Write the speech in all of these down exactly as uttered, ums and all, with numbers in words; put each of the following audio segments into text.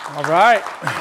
All right.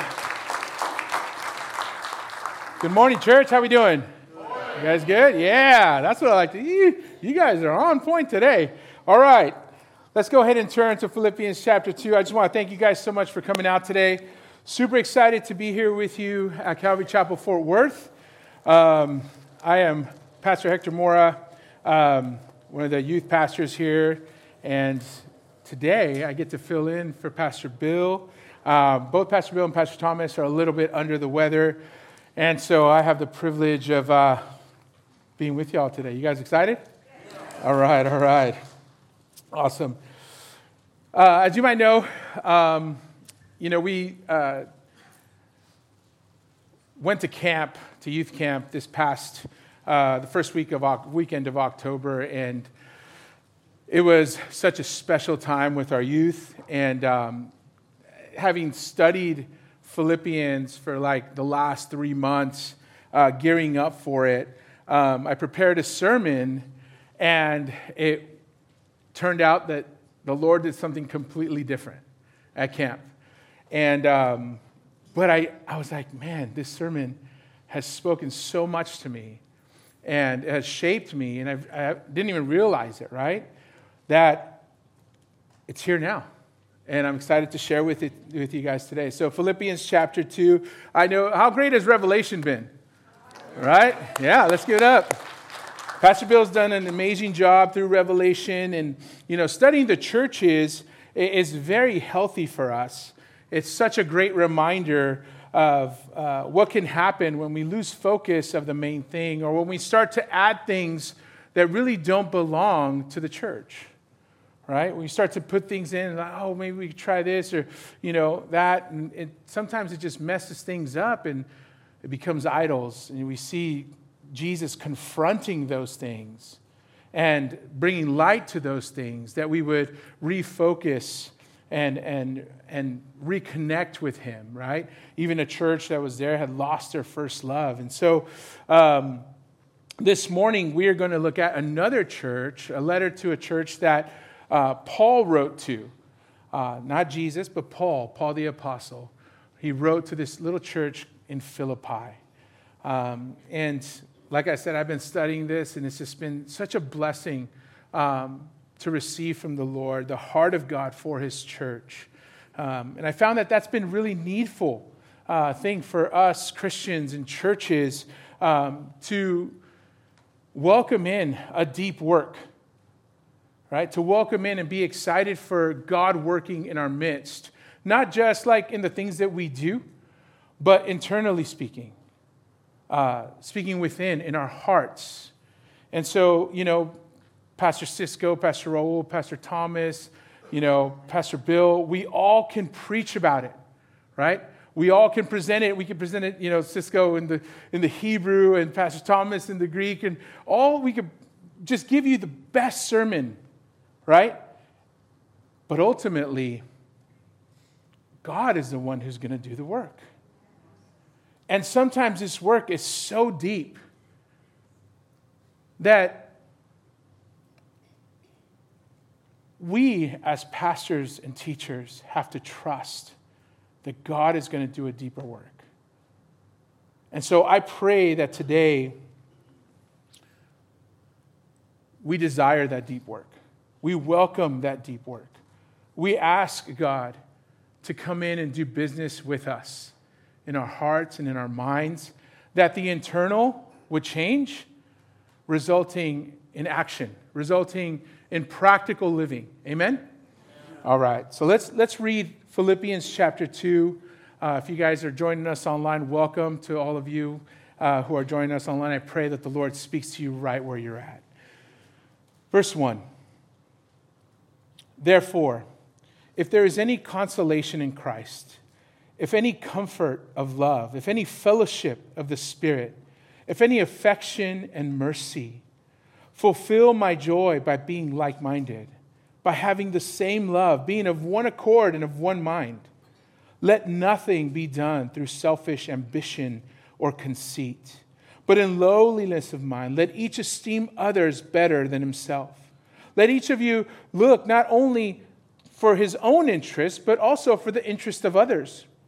Good morning, church. How we doing? You guys good? Yeah, that's what I like to. You, you guys are on point today. All right. Let's go ahead and turn to Philippians chapter two. I just want to thank you guys so much for coming out today. Super excited to be here with you at Calvary Chapel, Fort Worth. Um, I am Pastor Hector Mora, um, one of the youth pastors here, and today I get to fill in for Pastor Bill. Uh, both Pastor Bill and Pastor Thomas are a little bit under the weather, and so I have the privilege of uh, being with y'all today. You guys excited? Yeah. All right, all right. Awesome. Uh, as you might know, um, you know, we uh, went to camp, to youth camp this past, uh, the first week of weekend of October, and it was such a special time with our youth, and um, having studied Philippians for like the last three months, uh, gearing up for it, um, I prepared a sermon, and it turned out that the Lord did something completely different at camp. And um, but I, I was like, man, this sermon has spoken so much to me, and it has shaped me, and I've, I didn't even realize it, right? That it's here now. And I'm excited to share with it with you guys today. So Philippians chapter two. I know, how great has Revelation been? Right? Yeah, let's give it up. Pastor Bill's done an amazing job through Revelation. And, you know, studying the churches is very healthy for us. It's such a great reminder of uh, what can happen when we lose focus of the main thing, or when we start to add things that really don't belong to the church. Right? When you start to put things in, like, oh, maybe we could try this or, you know, that. And it, sometimes it just messes things up and it becomes idols. And we see Jesus confronting those things and bringing light to those things, that we would refocus and, and, and reconnect with him, right? Even a church that was there had lost their first love. And so um, this morning we are going to look at another church, a letter to a church that Uh, Paul wrote to, uh, not Jesus, but Paul, Paul the Apostle. He wrote to this little church in Philippi. Um, and like I said, I've been studying this, and it's just been such a blessing um, to receive from the Lord, the heart of God for his church. Um, and I found that that's been really needful uh, thing for us Christians and churches um, to welcome in a deep work. Right? To welcome in and be excited for God working in our midst. Not just like in the things that we do, but internally speaking. Uh, speaking within, in our hearts. And so, you know, Pastor Cisco, Pastor Raul, Pastor Thomas, you know, Pastor Bill, we all can preach about it. Right? We all can present it. We can present it, you know, Cisco in the in the Hebrew and Pastor Thomas in the Greek. And all we could just give you the best sermon. Right? But ultimately, God is the one who's going to do the work. And sometimes this work is so deep that we as pastors and teachers have to trust that God is going to do a deeper work. And so I pray that today we desire that deep work. We welcome that deep work. We ask God to come in and do business with us in our hearts and in our minds, that the internal would change, resulting in action, resulting in practical living. Amen? Amen. All right, so let's let's read Philippians chapter two. Uh, if you guys are joining us online, welcome to all of you uh, who are joining us online. I pray that the Lord speaks to you right where you're at. Verse one. Therefore, if there is any consolation in Christ, if any comfort of love, if any fellowship of the Spirit, if any affection and mercy, fulfill my joy by being like-minded, by having the same love, being of one accord and of one mind. Let nothing be done through selfish ambition or conceit, but in lowliness of mind, let each esteem others better than himself. Let each of you look not only for his own interest, but also for the interest of others.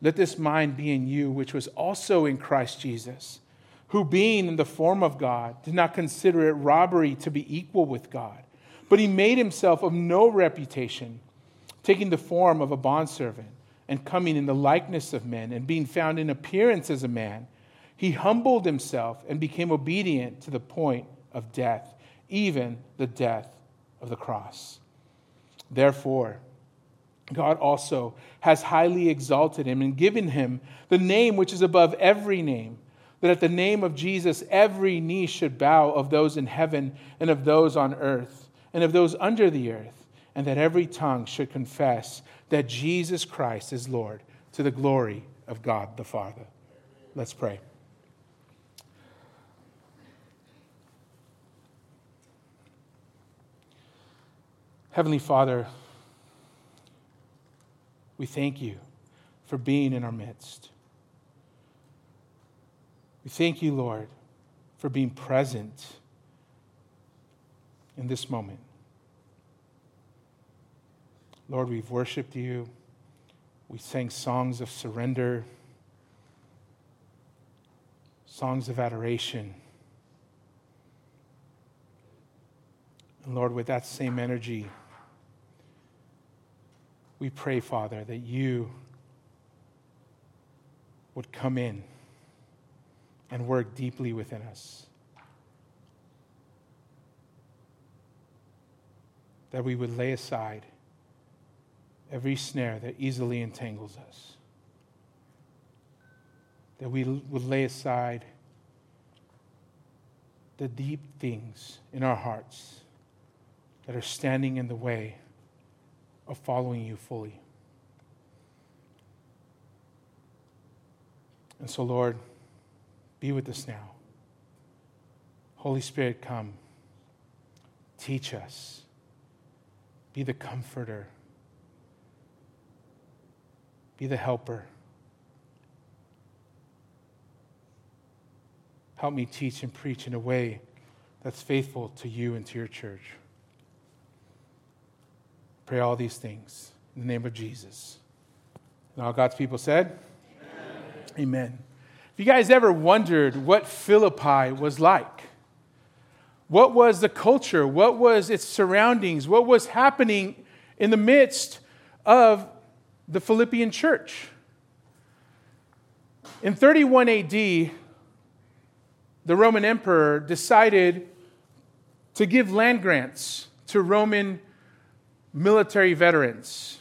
let this mind be in you, which was also in Christ Jesus, who being in the form of God, did not consider it robbery to be equal with God, but he made himself of no reputation, taking the form of a bondservant, and coming in the likeness of men, and being found in appearance as a man, he humbled himself and became obedient to the point of death, even the death of the cross. Therefore, God also has highly exalted him and given him the name which is above every name, that at the name of Jesus every knee should bow, of those in heaven and of those on earth and of those under the earth, and that every tongue should confess that Jesus Christ is Lord, to the glory of God the Father. Let's pray. Heavenly Father, we thank you for being in our midst. We thank you, Lord, for being present in this moment. Lord, we've worshiped you. We sang songs of surrender, songs of adoration. And Lord, with that same energy, we pray, Father, that you would come in and work deeply within us. That we would lay aside every snare that easily entangles us. That we would lay aside the deep things in our hearts that are standing in the way of following you fully. And so, Lord, be with us now. Holy Spirit, come. Teach us. Be the comforter. Be the helper. Help me teach and preach in a way that's faithful to you and to your church. Pray all these things in the name of Jesus. And all God's people said, Amen. Amen. If you guys ever wondered what Philippi was like, what was the culture, what was its surroundings, what was happening in the midst of the Philippian church? In thirty-one A D, the Roman emperor decided to give land grants to Roman military veterans.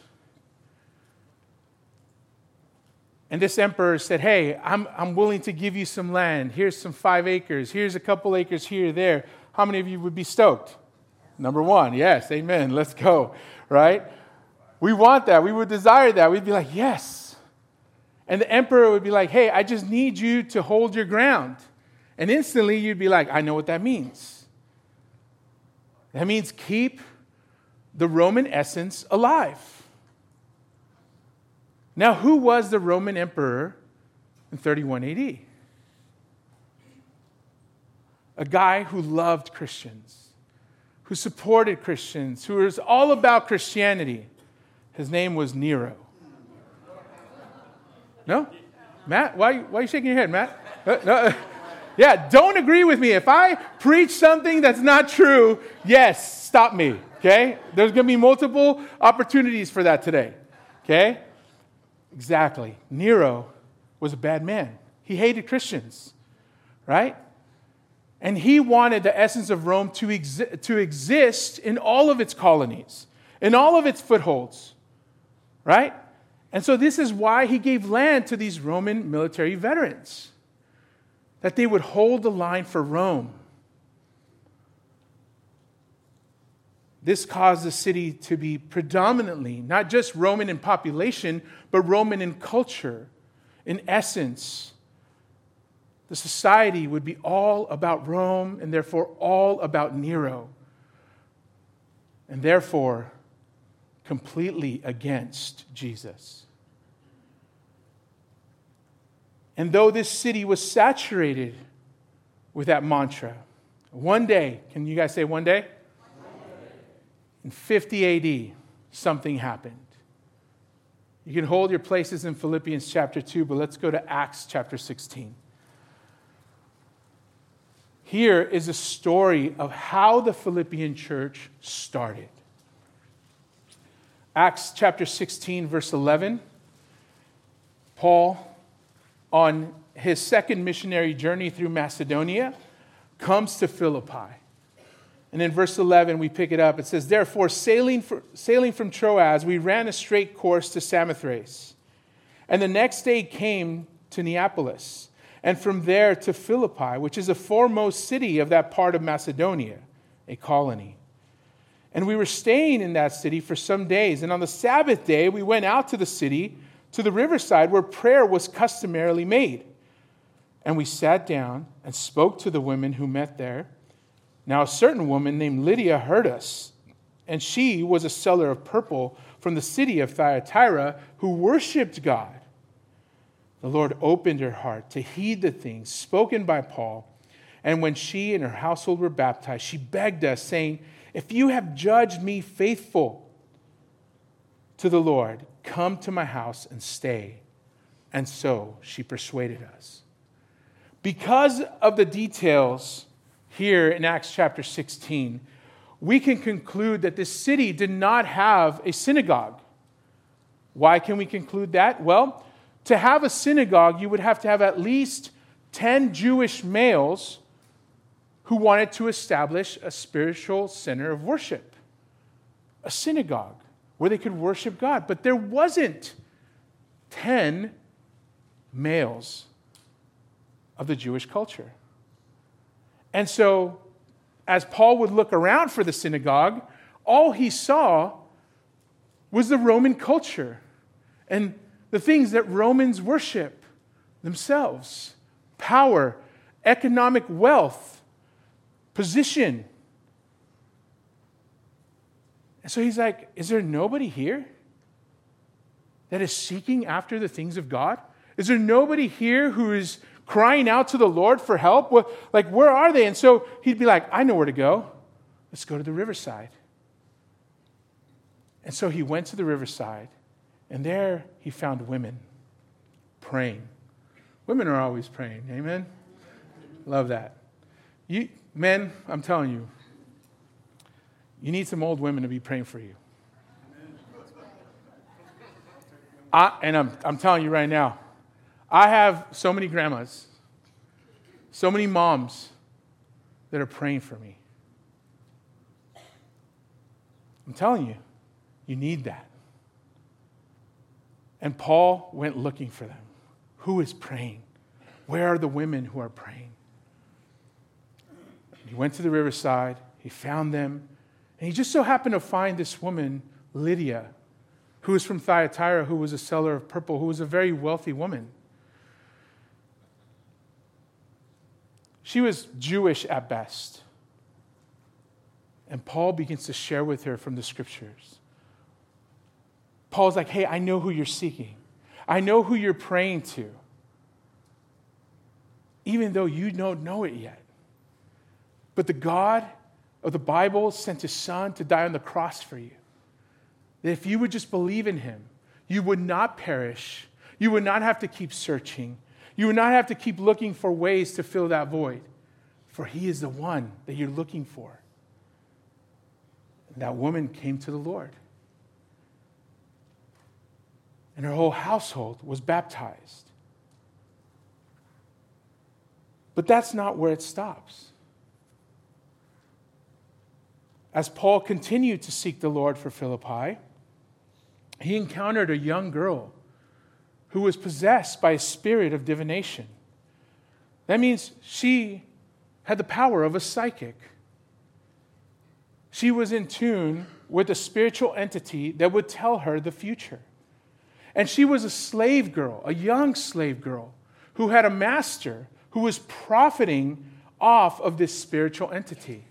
And this emperor said, hey, I'm, I'm willing to give you some land. Here's some five acres. Here's a couple acres here, there. How many of you would be stoked? Number one, yes, amen. Let's go, right? We want that. We would desire that. We'd be like, yes. And the emperor would be like, hey, I just need you to hold your ground. And instantly you'd be like, I know what that means. That means keep the Roman essence alive. Now, who was the Roman emperor in thirty-one A D? A guy who loved Christians, who supported Christians, who was all about Christianity. His name was Nero. No? Matt? Why, why are you shaking your head, Matt? Uh, no. Yeah, don't agree with me. If I preach something that's not true, yes, stop me, okay? There's going to be multiple opportunities for that today, okay? Exactly. Nero was a bad man. He hated Christians, right? And he wanted the essence of Rome to, exi- to exist in all of its colonies, in all of its footholds, right? And so this is why he gave land to these Roman military veterans, that they would hold the line for Rome. This caused the city to be predominantly not just Roman in population, but Roman in culture, in essence. The society would be all about Rome and therefore all about Nero. And therefore, completely against Jesus. And though this city was saturated with that mantra, one day, can you guys say one day? In fifty A D, something happened. You can hold your places in Philippians chapter two, but let's go to Acts chapter sixteen. Here is a story of how the Philippian church started. Acts chapter sixteen, verse eleven. Paul, on his second missionary journey through Macedonia, comes to Philippi. And in verse eleven, we pick it up. It says, "Therefore, sailing, for, sailing from Troas, we ran a straight course to Samothrace. And the next day came to Neapolis, and from there to Philippi, which is the foremost city of that part of Macedonia, a colony. And we were staying in that city for some days. And on the Sabbath day, we went out to the city, to the riverside, where prayer was customarily made. And we sat down and spoke to the women who met there. Now a certain woman named Lydia heard us, and she was a seller of purple from the city of Thyatira who worshipped God. The Lord opened her heart to heed the things spoken by Paul. And when she and her household were baptized, she begged us, saying, 'If you have judged me faithful to the Lord, come to my house and stay.' And so she persuaded us." Because of the details here in Acts chapter sixteen, we can conclude that this city did not have a synagogue. Why can we conclude that? Well, to have a synagogue, you would have to have at least ten Jewish males who wanted to establish a spiritual center of worship, a synagogue where they could worship God. But there wasn't ten males of the Jewish culture. And so, as Paul would look around for the synagogue, all he saw was the Roman culture and the things that Romans worship themselves: power, economic wealth, position. And so he's like, is there nobody here that is seeking after the things of God? Is there nobody here who is crying out to the Lord for help? What, like, where are they? And so he'd be like, I know where to go. Let's go to the riverside. And so he went to the riverside, and there he found women praying. Women are always praying. Amen? Love that. You men, I'm telling you, you need some old women to be praying for you. I, and I'm, I'm telling you right now, I have so many grandmas, so many moms that are praying for me. I'm telling you, you need that. And Paul went looking for them. Who is praying? Where are the women who are praying? He went to the riverside, he found them, and he just so happened to find this woman, Lydia, who was from Thyatira, who was a seller of purple, who was a very wealthy woman. She was Jewish at best. And Paul begins to share with her from the scriptures. Paul's like, hey, I know who you're seeking. I know who you're praying to. Even though you don't know it yet. But the God of the Bible sent his son to die on the cross for you. That if you would just believe in him, you would not perish. You would not have to keep searching. You would not have to keep looking for ways to fill that void. For he is the one that you're looking for. And that woman came to the Lord. And her whole household was baptized. But that's not where it stops. As Paul continued to seek the Lord for Philippi, he encountered a young girl who was possessed by a spirit of divination. That means she had the power of a psychic. She was in tune with a spiritual entity that would tell her the future. And she was a slave girl, a young slave girl, who had a master who was profiting off of this spiritual entity.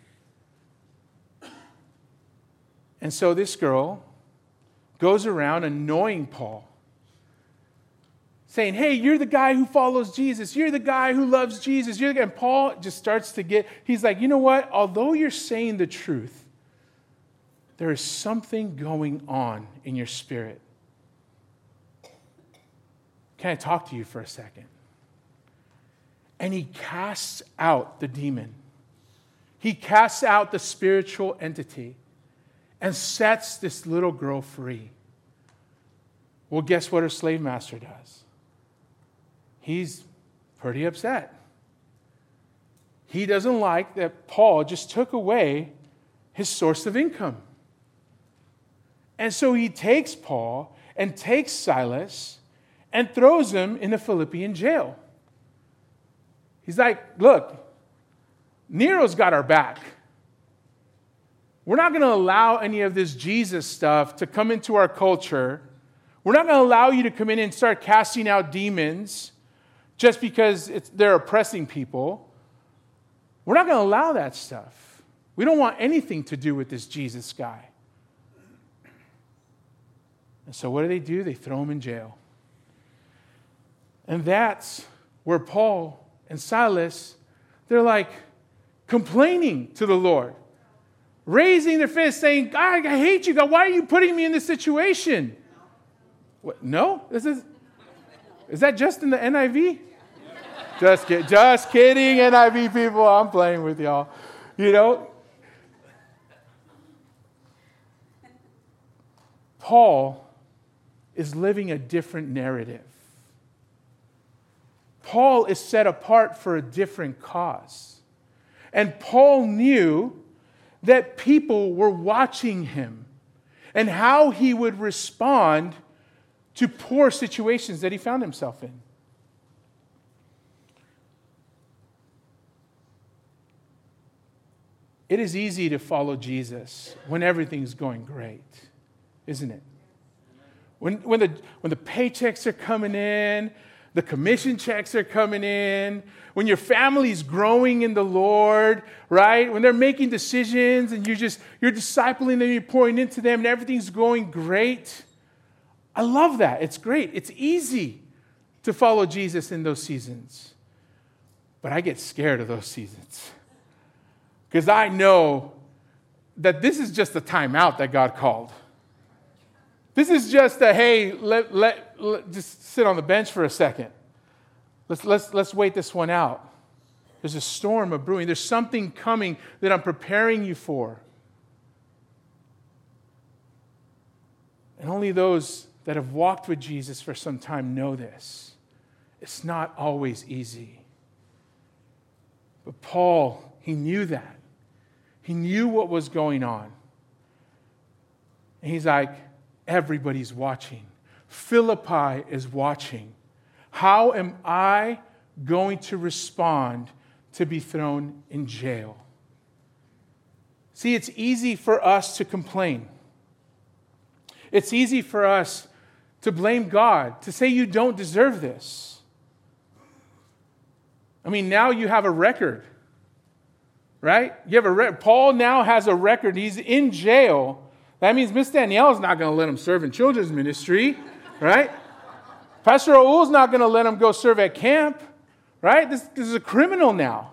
And so this girl goes around annoying Paul, saying, hey, you're the guy who follows Jesus. You're the guy who loves Jesus. You're the guy. And Paul just starts to get, he's like, you know what? Although you're saying the truth, there is something going on in your spirit. can I talk to you for a second? And he casts out the demon. He casts out the spiritual entity and sets this little girl free. Well, guess what her slave master does? He's pretty upset. He doesn't like that Paul just took away his source of income. And so he takes Paul and takes Silas and throws them in the Philippian jail. He's like, look, Nero's got our back. We're not going to allow any of this Jesus stuff to come into our culture. We're not going to allow you to come in and start casting out demons just because it's, they're oppressing people. We're not going to allow that stuff. We don't want anything to do with this Jesus guy. And so what do they do? They throw him in jail. And that's where Paul and Silas, they're like complaining to the Lord, raising their fist, saying, God, I hate you, God. Why are you putting me in this situation? What? No? This is, is that just in the N I V? Just, kid, just kidding, N I V people. I'm playing with y'all. You know? Paul is living a different narrative. Paul is set apart for a different cause. And Paul knew that people were watching him and how he would respond to poor situations that he found himself in. It is easy to follow Jesus when everything's going great, isn't it? When, when, the, when the paychecks are coming in, the commission checks are coming in, when your family's growing in the Lord, right? When they're making decisions and you're just, you're discipling them, you're pouring into them, and everything's going great. I love that. It's great. It's easy to follow Jesus in those seasons. But I get scared of those seasons. Because I know that this is just a timeout that God called. This is just a, hey, let, let, let just sit on the bench for a second. Let's, let's, let's wait this one out. There's a storm of brewing. There's something coming that I'm preparing you for. And only those that have walked with Jesus for some time know this. It's not always easy. But Paul, he knew that. He knew what was going on. And he's like, everybody's watching. Philippi is watching. How am I going to respond to be thrown in jail? See, it's easy for us to complain. It's easy for us to blame God, to say you don't deserve this. I mean, now you have a record, right? You have a re- Paul now has a record. He's in jail. That means Miss Danielle's not going to let him serve in children's ministry, right? Pastor Raul's not going to let him go serve at camp, right? This, this is a criminal now.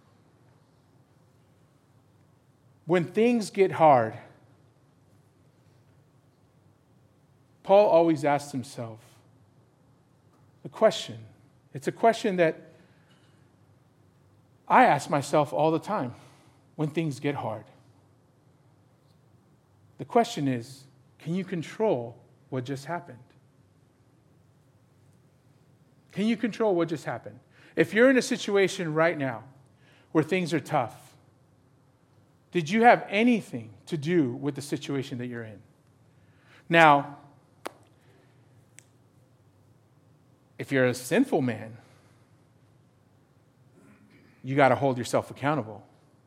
When things get hard, Paul always asks himself a question. It's a question that I ask myself all the time when things get hard. The question is, can you control what just happened? Can you control what just happened? If you're in a situation right now where things are tough, did you have anything to do with the situation that you're in? Now, if you're a sinful man, you got to hold yourself accountable.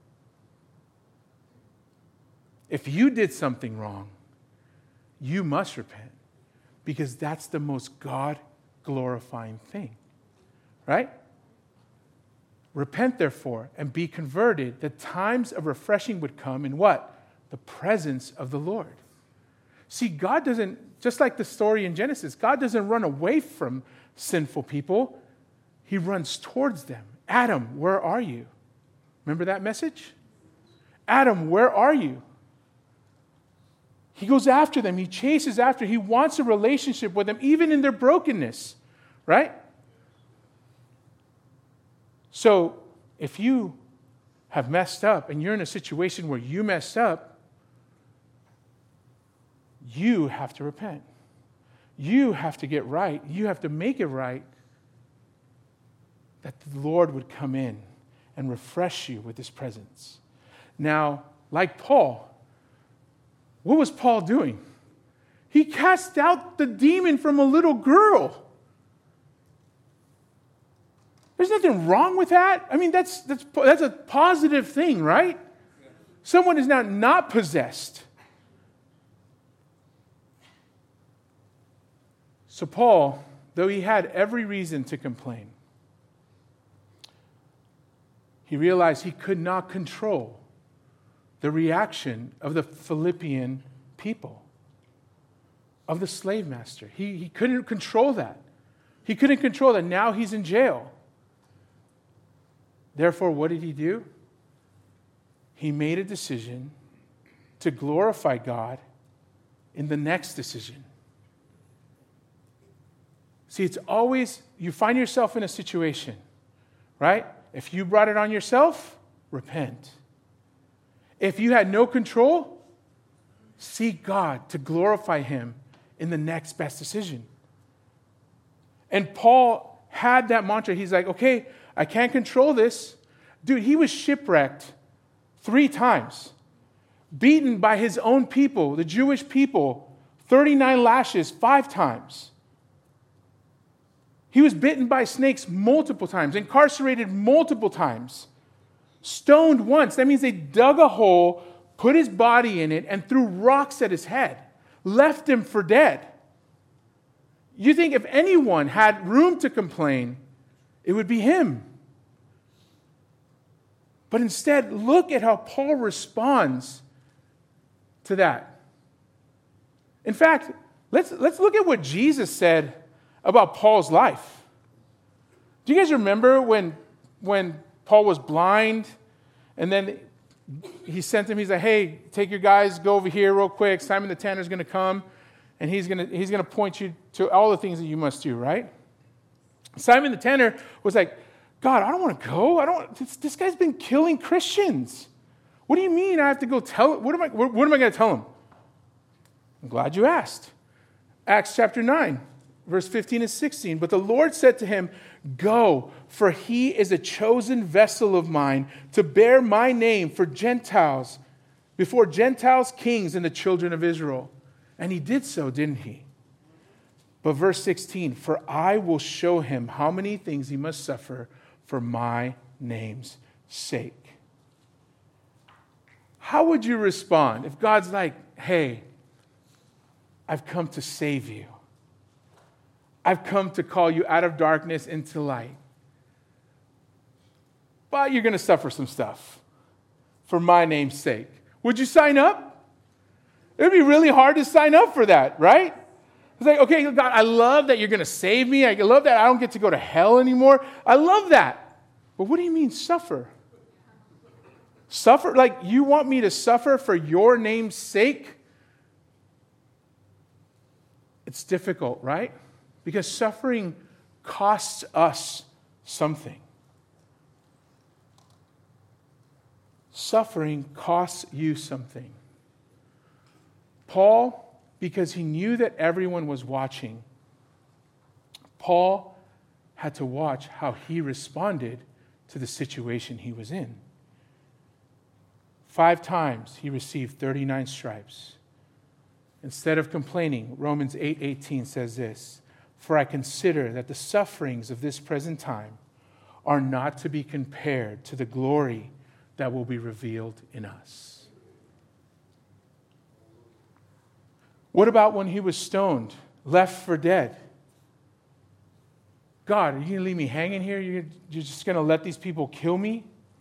If you did something wrong, you must repent, because that's the most God-glorifying thing, right? Repent, therefore, and be converted, that times of refreshing would come in what? The presence of the Lord. See, God doesn't, just like the story in Genesis, God doesn't run away from sinful people. He runs towards them. Adam, where are you? Remember that message? Adam, where are you? He goes after them. He chases after. He wants a relationship with them, even in their brokenness, right? So if you have messed up and you're in a situation where you messed up, you have to repent. You have to get right. You have to make it right, that the Lord would come in and refresh you with his presence. Now, like Paul, what was Paul doing? He cast out the demon from a little girl. There's nothing wrong with that. I mean, that's that's that's a positive thing, right? Someone is now not possessed. So Paul, though he had every reason to complain, he realized he could not control the reaction of the Philippian people, of the slave master. He, he couldn't control that. He couldn't control that. Now he's in jail. Therefore, what did he do? He made a decision to glorify God in the next decision. See, it's always, you find yourself in a situation, right? If you brought it on yourself, repent. If you had no control, seek God to glorify him in the next best decision. And Paul had that mantra. He's like, okay, I can't control this. Dude, he was shipwrecked three times, beaten by his own people, the Jewish people, thirty-nine lashes, five times. He was bitten by snakes multiple times, incarcerated multiple times, stoned once. That means they dug a hole, put his body in it, and threw rocks at his head, left him for dead. You think if anyone had room to complain, it would be him. But instead, look at how Paul responds to that. In fact, let's, let's look at what Jesus said about Paul's life. Do you guys remember when, when Paul was blind and then he sent him, he's like, hey, take your guys, go over here real quick. Simon the Tanner's going to come and he's going to he's going to point you to all the things that you must do, right? Simon the Tanner was like, God, I don't want to go. I don't. This, this guy's been killing Christians. What do you mean I have to go tell? What am I? What, what am I going to tell him? I'm glad you asked. Acts chapter nine, verse fifteen and sixteen. But the Lord said to him, "Go, for he is a chosen vessel of mine to bear my name for Gentiles, before Gentiles, kings, and the children of Israel." And he did so, didn't he? But verse sixteen, "For I will show him how many things he must suffer for my name's sake." How would you respond if God's like, hey, I've come to save you. I've come to call you out of darkness into light. But you're going to suffer some stuff for my name's sake. Would you sign up? It would be really hard to sign up for that, right? It's like, okay, God, I love that you're going to save me. I love that I don't get to go to hell anymore. I love that. But what do you mean suffer? Suffer? Like you want me to suffer for your name's sake? It's difficult, right? Because suffering costs us something. Suffering costs you something. Paul, because he knew that everyone was watching, Paul had to watch how he responded to the situation he was in. Five times he received thirty-nine stripes. Instead of complaining, Romans eight eighteen says this, "For I consider that the sufferings of this present time are not to be compared to the glory that will be revealed in us." What about when he was stoned, left for dead? God, are you going to leave me hanging here? You're, you're just going to let these people kill me?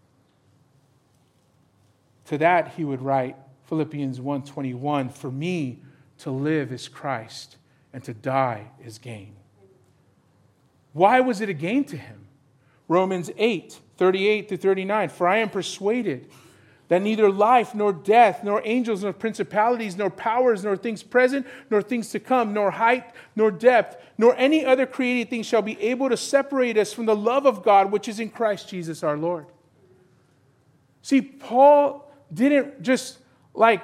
To that he would write Philippians one twenty-one, "For me to live is Christ, and to die is gain." Why was it a gain to him? Romans eight thirty-eight to thirty-nine, "For I am persuaded that neither life, nor death, nor angels, nor principalities, nor powers, nor things present, nor things to come, nor height, nor depth, nor any other created thing shall be able to separate us from the love of God which is in Christ Jesus our Lord. See, Paul didn't just like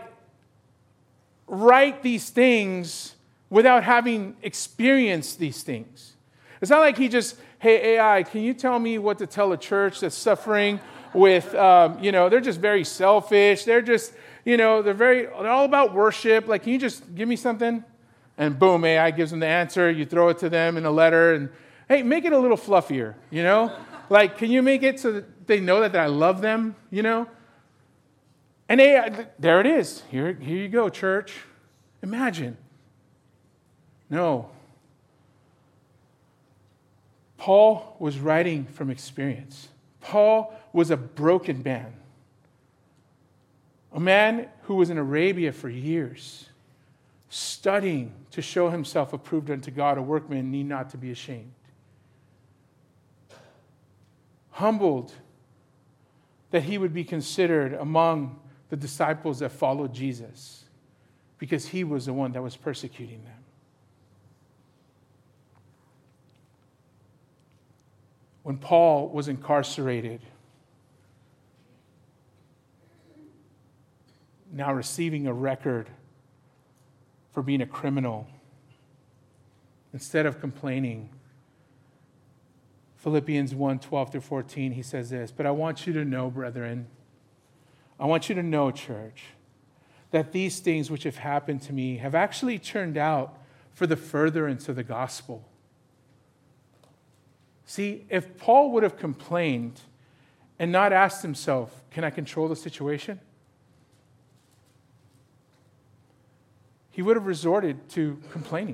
write these things without having experienced these things. It's not like he just, hey, A I, can you tell me what to tell a church that's suffering with, um, you know, they're just very selfish. They're just, you know, they're very, they're all about worship. Like, can you just give me something? And boom, A I gives them the answer. You throw it to them in a letter and, hey, make it a little fluffier, you know? Like, can you make it so that they know that I love them, you know? And A I, there it is. Here, here you go, church. Imagine. No. Paul was writing from experience. Paul was a broken man. A man who was in Arabia for years, studying to show himself approved unto God, a workman need not to be ashamed. Humbled that he would be considered among the disciples that followed Jesus because he was the one that was persecuting them. When Paul was incarcerated, now receiving a record for being a criminal, instead of complaining, Philippians one, twelve through fourteen, he says this, but I want you to know, brethren, I want you to know, church, that these things which have happened to me have actually turned out for the furtherance of the gospel. See, if Paul would have complained and not asked himself, can I control the situation? He would have resorted to complaining.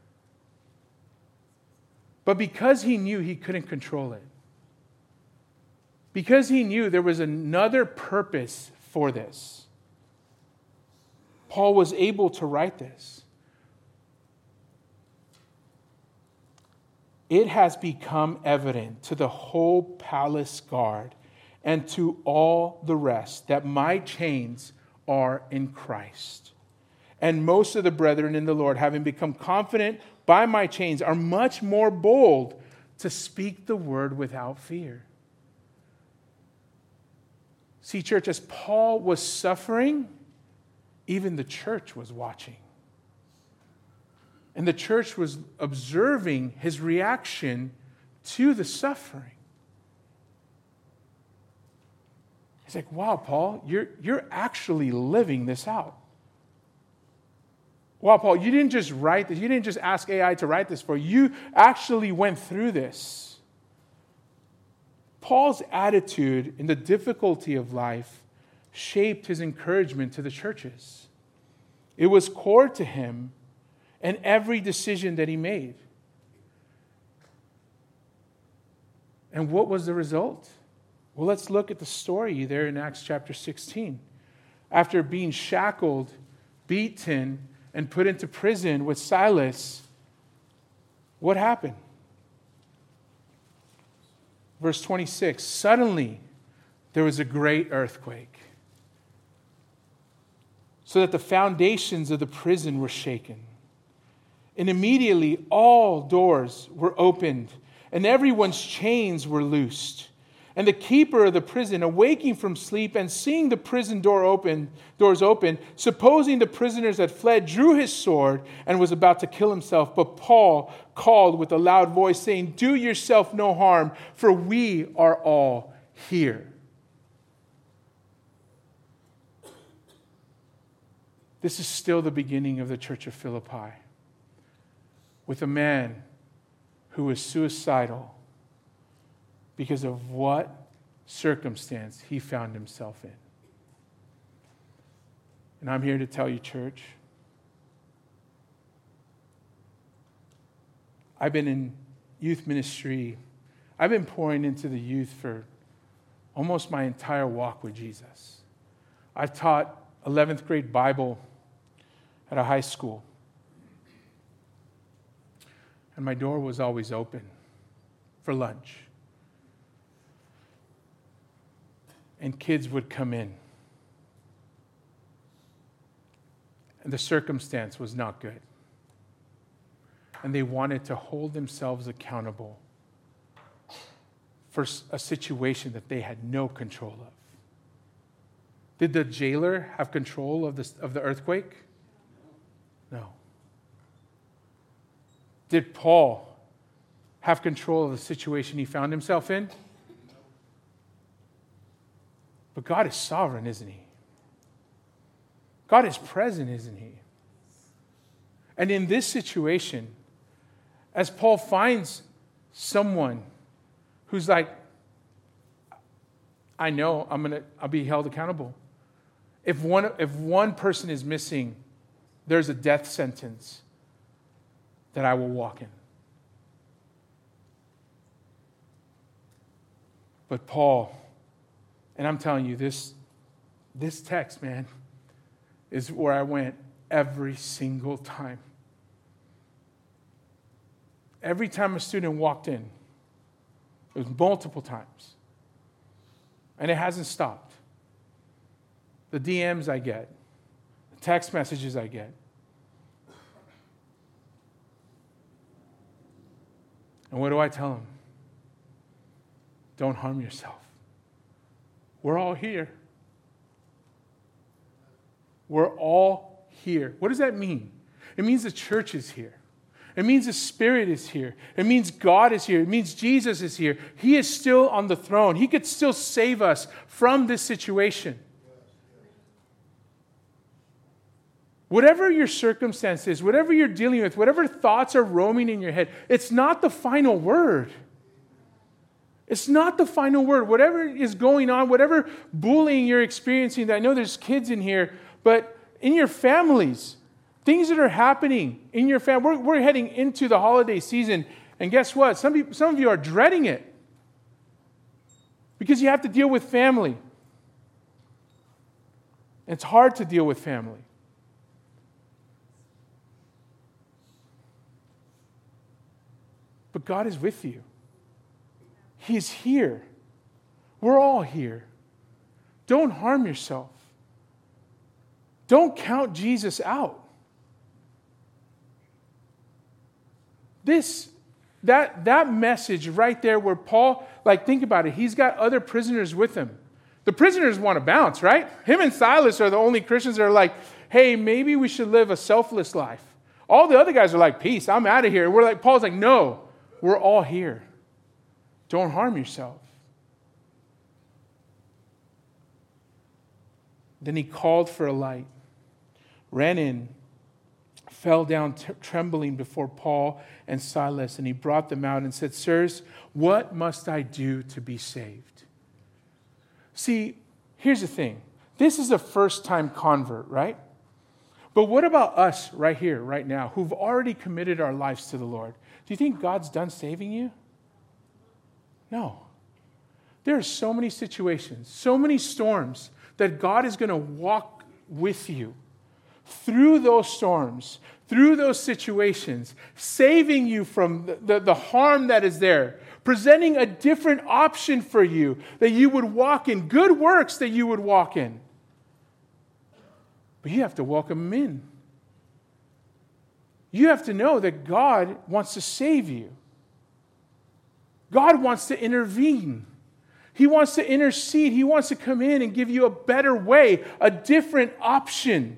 But because he knew he couldn't control it, because he knew there was another purpose for this, Paul was able to write this. It has become evident to the whole palace guard and to all the rest that my chains are in Christ. And most of the brethren in the Lord, having become confident by my chains, are much more bold to speak the word without fear. See, church, as Paul was suffering, even the church was watching. And the church was observing his reaction to the suffering. He's like, wow, Paul, you're, you're actually living this out. Wow, Paul, you didn't just write this. You didn't just ask A I to write this for you. You actually went through this. Paul's attitude in the difficulty of life shaped his encouragement to the churches. It was core to him in every decision that he made. And what was the result? Well, let's look at the story there in Acts chapter sixteen. After being shackled, beaten, and put into prison with Silas, what happened? Verse twenty-six, suddenly there was a great earthquake, so that the foundations of the prison were shaken. And immediately all doors were opened, and everyone's chains were loosed. And the keeper of the prison, awaking from sleep and seeing the prison door open, doors open, supposing the prisoners had fled, drew his sword and was about to kill himself. But Paul called with a loud voice, saying, do yourself no harm, for we are all here. This is still the beginning of the church of Philippi, with a man who was suicidal because of what circumstance he found himself in. And I'm here to tell you, church, I've been in youth ministry. I've been pouring into the youth for almost my entire walk with Jesus. I've taught eleventh grade Bible at a high school. And my door was always open for lunch. And kids would come in and the circumstance was not good. And they wanted to hold themselves accountable for a situation that they had no control of. Did the jailer have control of the, of the earthquake? No. Did Paul have control of the situation he found himself in? But God is sovereign, isn't he? God is present, isn't he? And in this situation, as Paul finds someone who's like, I know I'm gonna I'll be held accountable. If one if one person is missing, there's a death sentence that I will walk in. But Paul, and I'm telling you, this, this text, man, is where I went every single time. Every time a student walked in, it was multiple times. And it hasn't stopped. The D Ms I get, the text messages I get. And what do I tell them? Don't harm yourself. We're all here. We're all here. What does that mean? It means the church is here. It means the Spirit is here. It means God is here. It means Jesus is here. He is still on the throne. He could still save us from this situation. Whatever your circumstance is, whatever you're dealing with, whatever thoughts are roaming in your head, it's not the final word. It's not the final word. Whatever is going on, whatever bullying you're experiencing, I know there's kids in here, but in your families, things that are happening in your family, we're, we're heading into the holiday season, and guess what? Some people, some of you are dreading it because you have to deal with family. It's hard to deal with family. But God is with you. He is here. We're all here. Don't harm yourself. Don't count Jesus out. This, that, that message right there where Paul, like think about it, he's got other prisoners with him. The prisoners want to bounce, right? Him and Silas are the only Christians that are like, hey, maybe we should live a selfless life. All the other guys are like, peace, I'm out of here. We're like, Paul's like, no, we're all here. Don't harm yourself. Then he called for a light, ran in, fell down t- trembling before Paul and Silas, and he brought them out and said, sirs, what must I do to be saved? See, here's the thing. This is a first-time convert, right? But what about us right here, right now, who've already committed our lives to the Lord? Do you think God's done saving you? No. There are so many situations, so many storms that God is going to walk with you through those storms, through those situations, saving you from the, the, the harm that is there, presenting a different option for you that you would walk in, good works that you would walk in. But you have to welcome Him in. You have to know that God wants to save you. God wants to intervene. He wants to intercede. He wants to come in and give you a better way, a different option.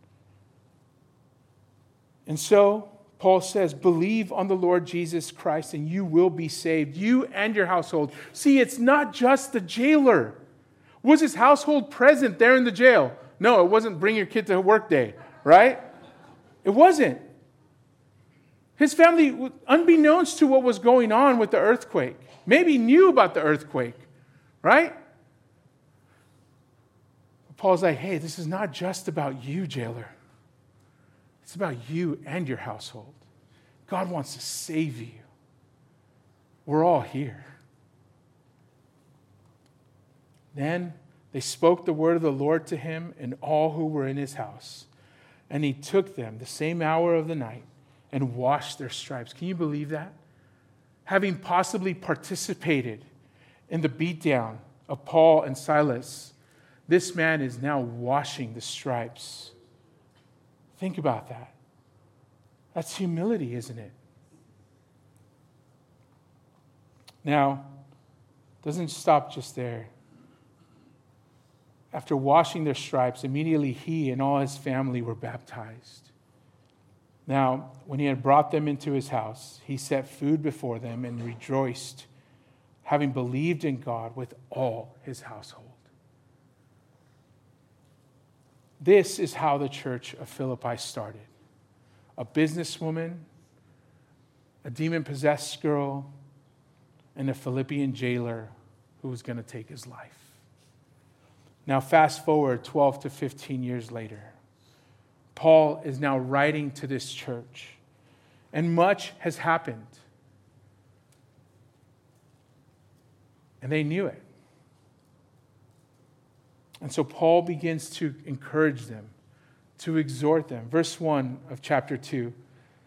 And so, Paul says, believe on the Lord Jesus Christ and you will be saved, you and your household. See, it's not just the jailer. Was his household present there in the jail? No, it wasn't bring your kid to work day, right? It wasn't. His family, unbeknownst to what was going on with the earthquake, maybe knew about the earthquake, right? Paul's like, hey, this is not just about you, jailer. It's about you and your household. God wants to save you. We're all here. Then they spoke the word of the Lord to him and all who were in his house. And he took them the same hour of the night and washed their stripes. Can you believe that? Having possibly participated in the beatdown of Paul and Silas, this man is now washing the stripes. Think about that. That's humility, isn't it? Now, it doesn't stop just there. After washing their stripes, immediately he and all his family were baptized. Now, when he had brought them into his house, he set food before them and rejoiced, having believed in God with all his household. This is how the church of Philippi started. A businesswoman, a demon-possessed girl, and a Philippian jailer who was going to take his life. Now fast forward twelve to fifteen years later. Paul is now writing to this church, and much has happened. And they knew it. And so Paul begins to encourage them, to exhort them. Verse one of chapter two.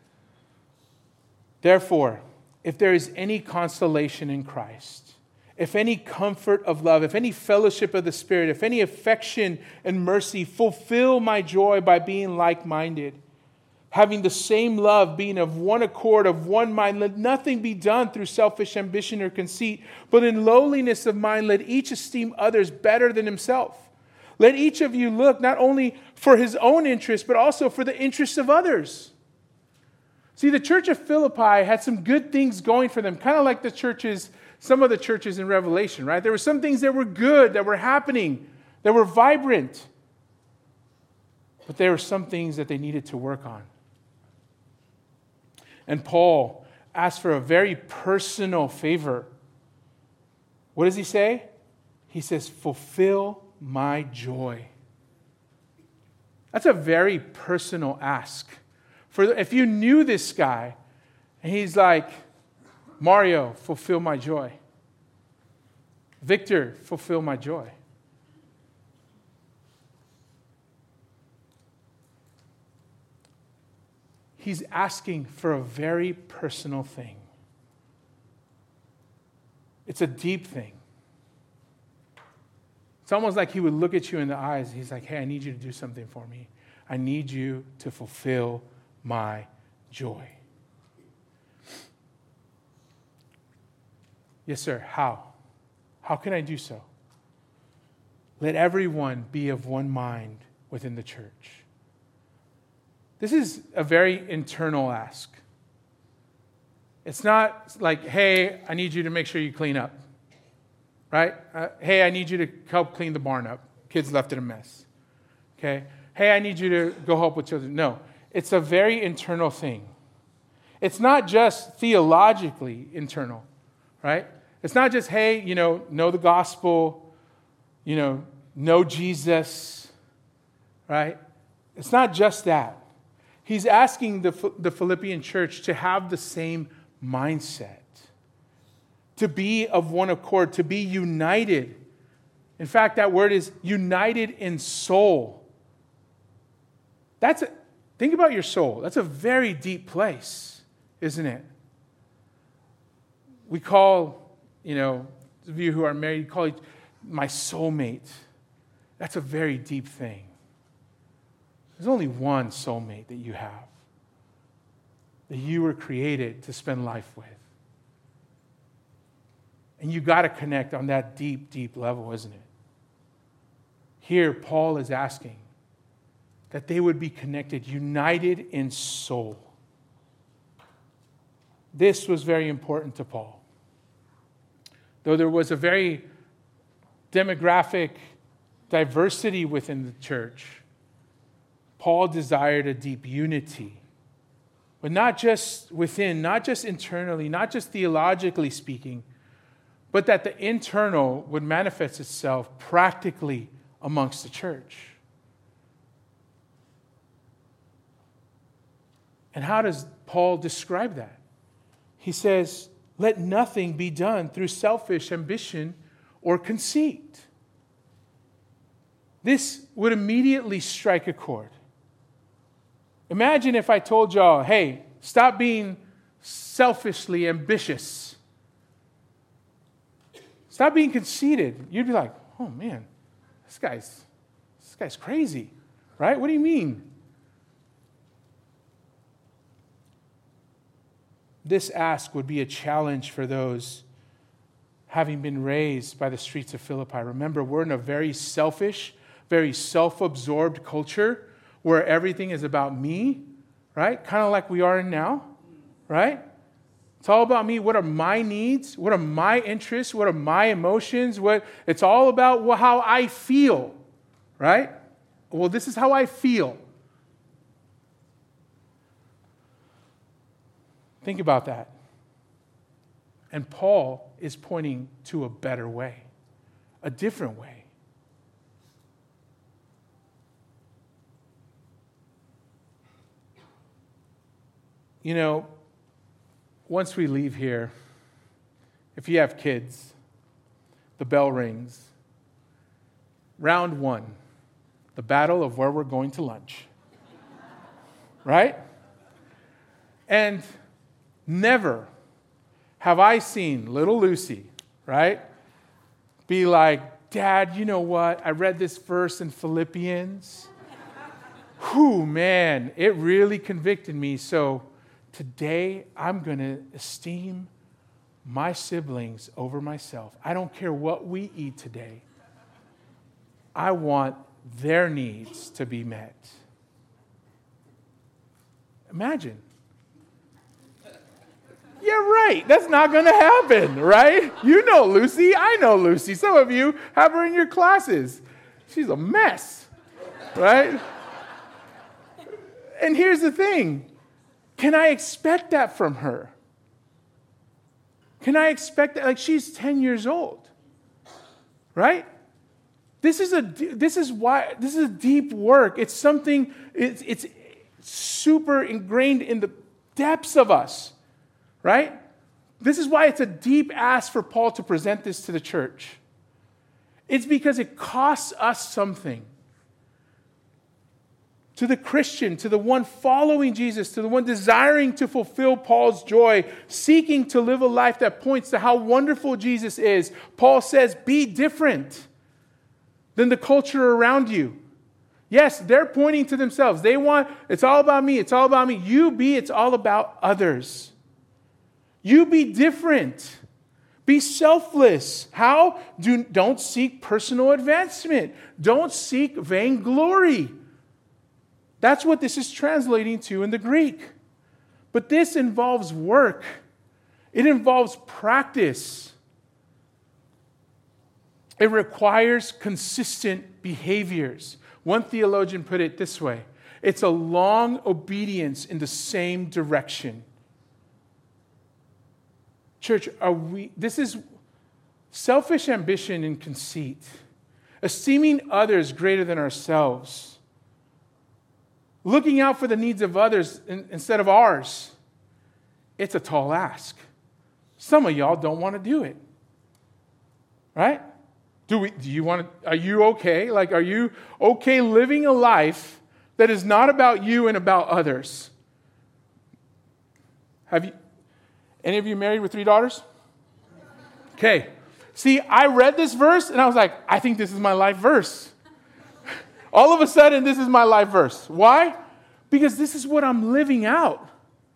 Therefore, if there is any consolation in Christ, if any comfort of love, if any fellowship of the Spirit, if any affection and mercy, fulfill my joy by being like-minded, having the same love, being of one accord, of one mind. Let nothing be done through selfish ambition or conceit, but in lowliness of mind, let each esteem others better than himself. Let each of you look not only for his own interest, but also for the interests of others. See, the church of Philippi had some good things going for them, kind of like the churches, some of the churches in Revelation, right? There were some things that were good, that were happening, that were vibrant. But there were some things that they needed to work on. And Paul asked for a very personal favor. What does he say? He says, fulfill my joy. That's a very personal ask. For if you knew this guy, and he's like, Mario, fulfill my joy. Victor, fulfill my joy. He's asking for a very personal thing. It's a deep thing. It's almost like he would look at you in the eyes. He's like, hey, I need you to do something for me. I need you to fulfill my joy. Yes, sir. How? How can I do so? Let everyone be of one mind within the church. This is a very internal ask. It's not like, hey, I need you to make sure you clean up. Right? Uh, hey, I need you to help clean the barn up. Kids left it a mess. Okay? Hey, I need you to go help with children. No. It's a very internal thing. It's not just theologically internal, right? It's not just, hey, you know, know the gospel, you know, know Jesus, right? It's not just that. He's asking the, the Philippian church to have the same mindset, to be of one accord, to be united. In fact, that word is united in soul. That's a, think about your soul. That's a very deep place, isn't it? We call, you know, those of you who are married, call it my soulmate. That's a very deep thing. There's only one soulmate that you have, that you were created to spend life with. And you got to connect on that deep, deep level, isn't it? Here, Paul is asking that they would be connected, united in soul. This was very important to Paul. Though there was a very demographic diversity within the church, Paul desired a deep unity. But not just within, not just internally, not just theologically speaking, but that the internal would manifest itself practically amongst the church. And how does Paul describe that? He says, let nothing be done through selfish ambition or conceit. This would immediately strike a chord. Imagine if I told y'all, hey, stop being selfishly ambitious. Stop being conceited. You'd be like, oh man, this guy's, this guy's crazy, right? What do you mean? this ask would be a challenge for those having been raised by the streets of Philippi. Remember, we're in a very selfish, very self-absorbed culture where everything is about me, right? Kind of like we are in now, right? It's all about me. What are my needs? What are my interests? What are my emotions? What it's all about how I feel, right? Well, this is how I feel. Think about that. And Paul is pointing to a better way, a different way. You know, once we leave here, if you have kids, the bell rings. Round one, the battle of where we're going to lunch. Right? And never have I seen little Lucy, right, be like, Dad, you know what? I read this verse in Philippians. Whew, man, it really convicted me. So today I'm going to esteem my siblings over myself. I don't care what we eat today. I want their needs to be met. Imagine. Yeah, right. That's not going to happen, right? You know Lucy. I know Lucy. Some of you have her in your classes. She's a mess, right? And here's the thing. Can I expect that from her? Can I expect that? Like, she's ten years old, right? This is a this is why this is a deep work. It's something. It's it's super ingrained in the depths of us. Right? This is why it's a deep ask for Paul to present this to the church. It's because it costs us something. To the Christian, to the one following Jesus, to the one desiring to fulfill Paul's joy, seeking to live a life that points to how wonderful Jesus is, Paul says, be different than the culture around you. Yes, they're pointing to themselves. They want, it's all about me, it's all about me. You be, it's all about others. You be different. Be selfless. How? Do, don't seek personal advancement. Don't seek vainglory. That's what this is translating to in the Greek. But this involves work. It involves practice. It requires consistent behaviors. One theologian put it this way. It's a long obedience in the same direction. Church, are we? This is selfish ambition and conceit, esteeming others greater than ourselves, looking out for the needs of others in, instead of ours. It's a tall ask. Some of y'all don't want to do it, right? Do we? Do you want to? Are you okay? Like, are you okay living a life that is not about you and about others? Have you? Any of you married with three daughters? Okay. See, I read this verse and I was like, I think this is my life verse. All of a sudden, this is my life verse. Why? Because this is what I'm living out.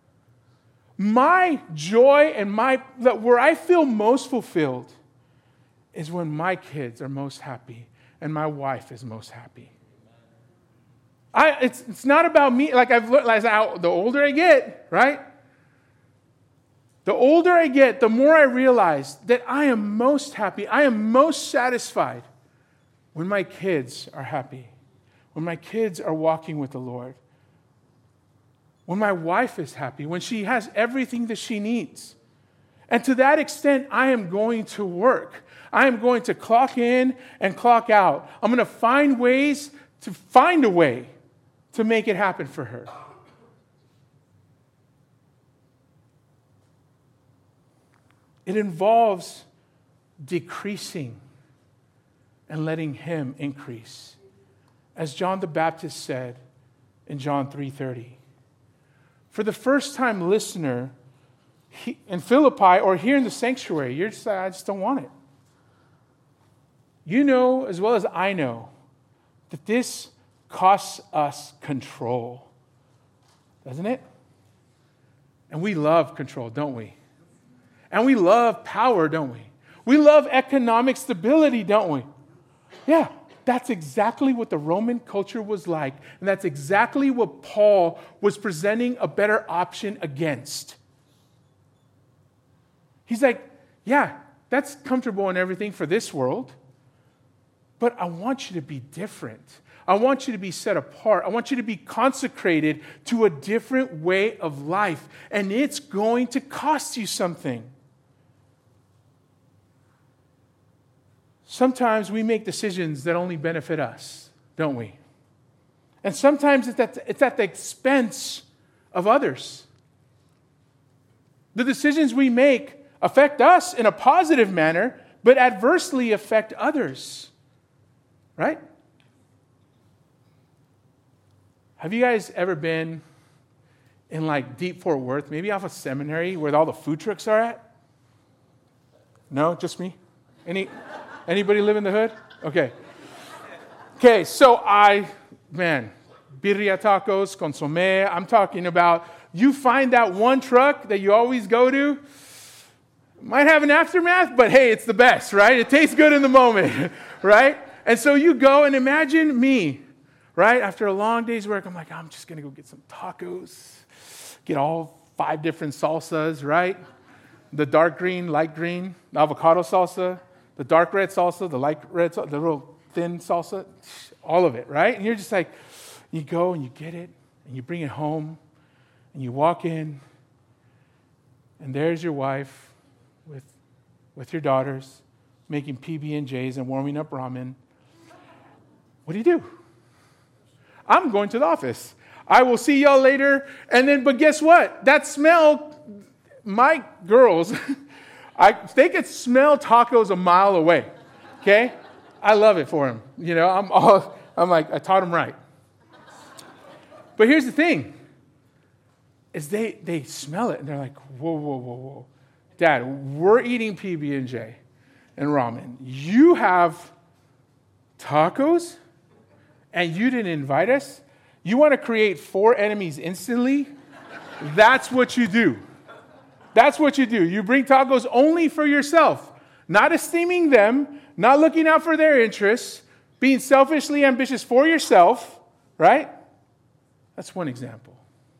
My joy and my that where I feel most fulfilled is when my kids are most happy and my wife is most happy. I it's it's not about me. Like I've learned, like, the older I get, right? The older I get, the more I realize that I am most happy, I am most satisfied when my kids are happy, when my kids are walking with the Lord, when my wife is happy, when she has everything that she needs. And to that extent, I am going to work. I am going to clock in and clock out. I'm going to find ways to find a way to make it happen for her. It involves decreasing and letting Him increase. As John the Baptist said in John three thirty. For the first time listener he, in Philippi or here in the sanctuary, you're just like, I just don't want it. You know as well as I know that this costs us control, doesn't it? And we love control, don't we? And we love power, don't we? We love economic stability, don't we? Yeah, that's exactly what the Roman culture was like. And that's exactly what Paul was presenting a better option against. He's like, yeah, that's comfortable and everything for this world. But I want you to be different. I want you to be set apart. I want you to be consecrated to a different way of life. And it's going to cost you something. Sometimes we make decisions that only benefit us, don't we? And sometimes it's at, it's at the expense of others. The decisions we make affect us in a positive manner, but adversely affect others. Right? Have you guys ever been in like deep Fort Worth, maybe off a seminary where all the food trucks are at? No, just me? Any anybody live in the hood? Okay. Okay, so I, man, birria tacos, consomme. I'm talking about you find that one truck that you always go to. Might have an aftermath, but hey, it's the best, right? It tastes good in the moment, right? And so you go and imagine me, right? After a long day's work, I'm like, I'm just going to go get some tacos, get all five different salsas, right? The dark green, light green, the avocado salsa, the dark red salsa, the light red salsa, the real thin salsa, all of it, right? And you're just like, you go and you get it, and you bring it home, and you walk in, and there's your wife with, with your daughters making P B and J's and warming up ramen. What do you do? I'm going to the office. I will see y'all later. And then, but guess what? That smell, my girls, I, they could smell tacos a mile away. Okay? I love it for them. You know, I'm all, I'm like, I taught them right. But here's the thing, is they, they smell it and they're like, whoa, whoa, whoa, whoa. Dad, we're eating P B and J and ramen. You have tacos? And you didn't invite us? You want to create four enemies instantly? That's what you do. That's what you do. You bring tacos only for yourself, not esteeming them, not looking out for their interests, being selfishly ambitious for yourself, right? That's one example.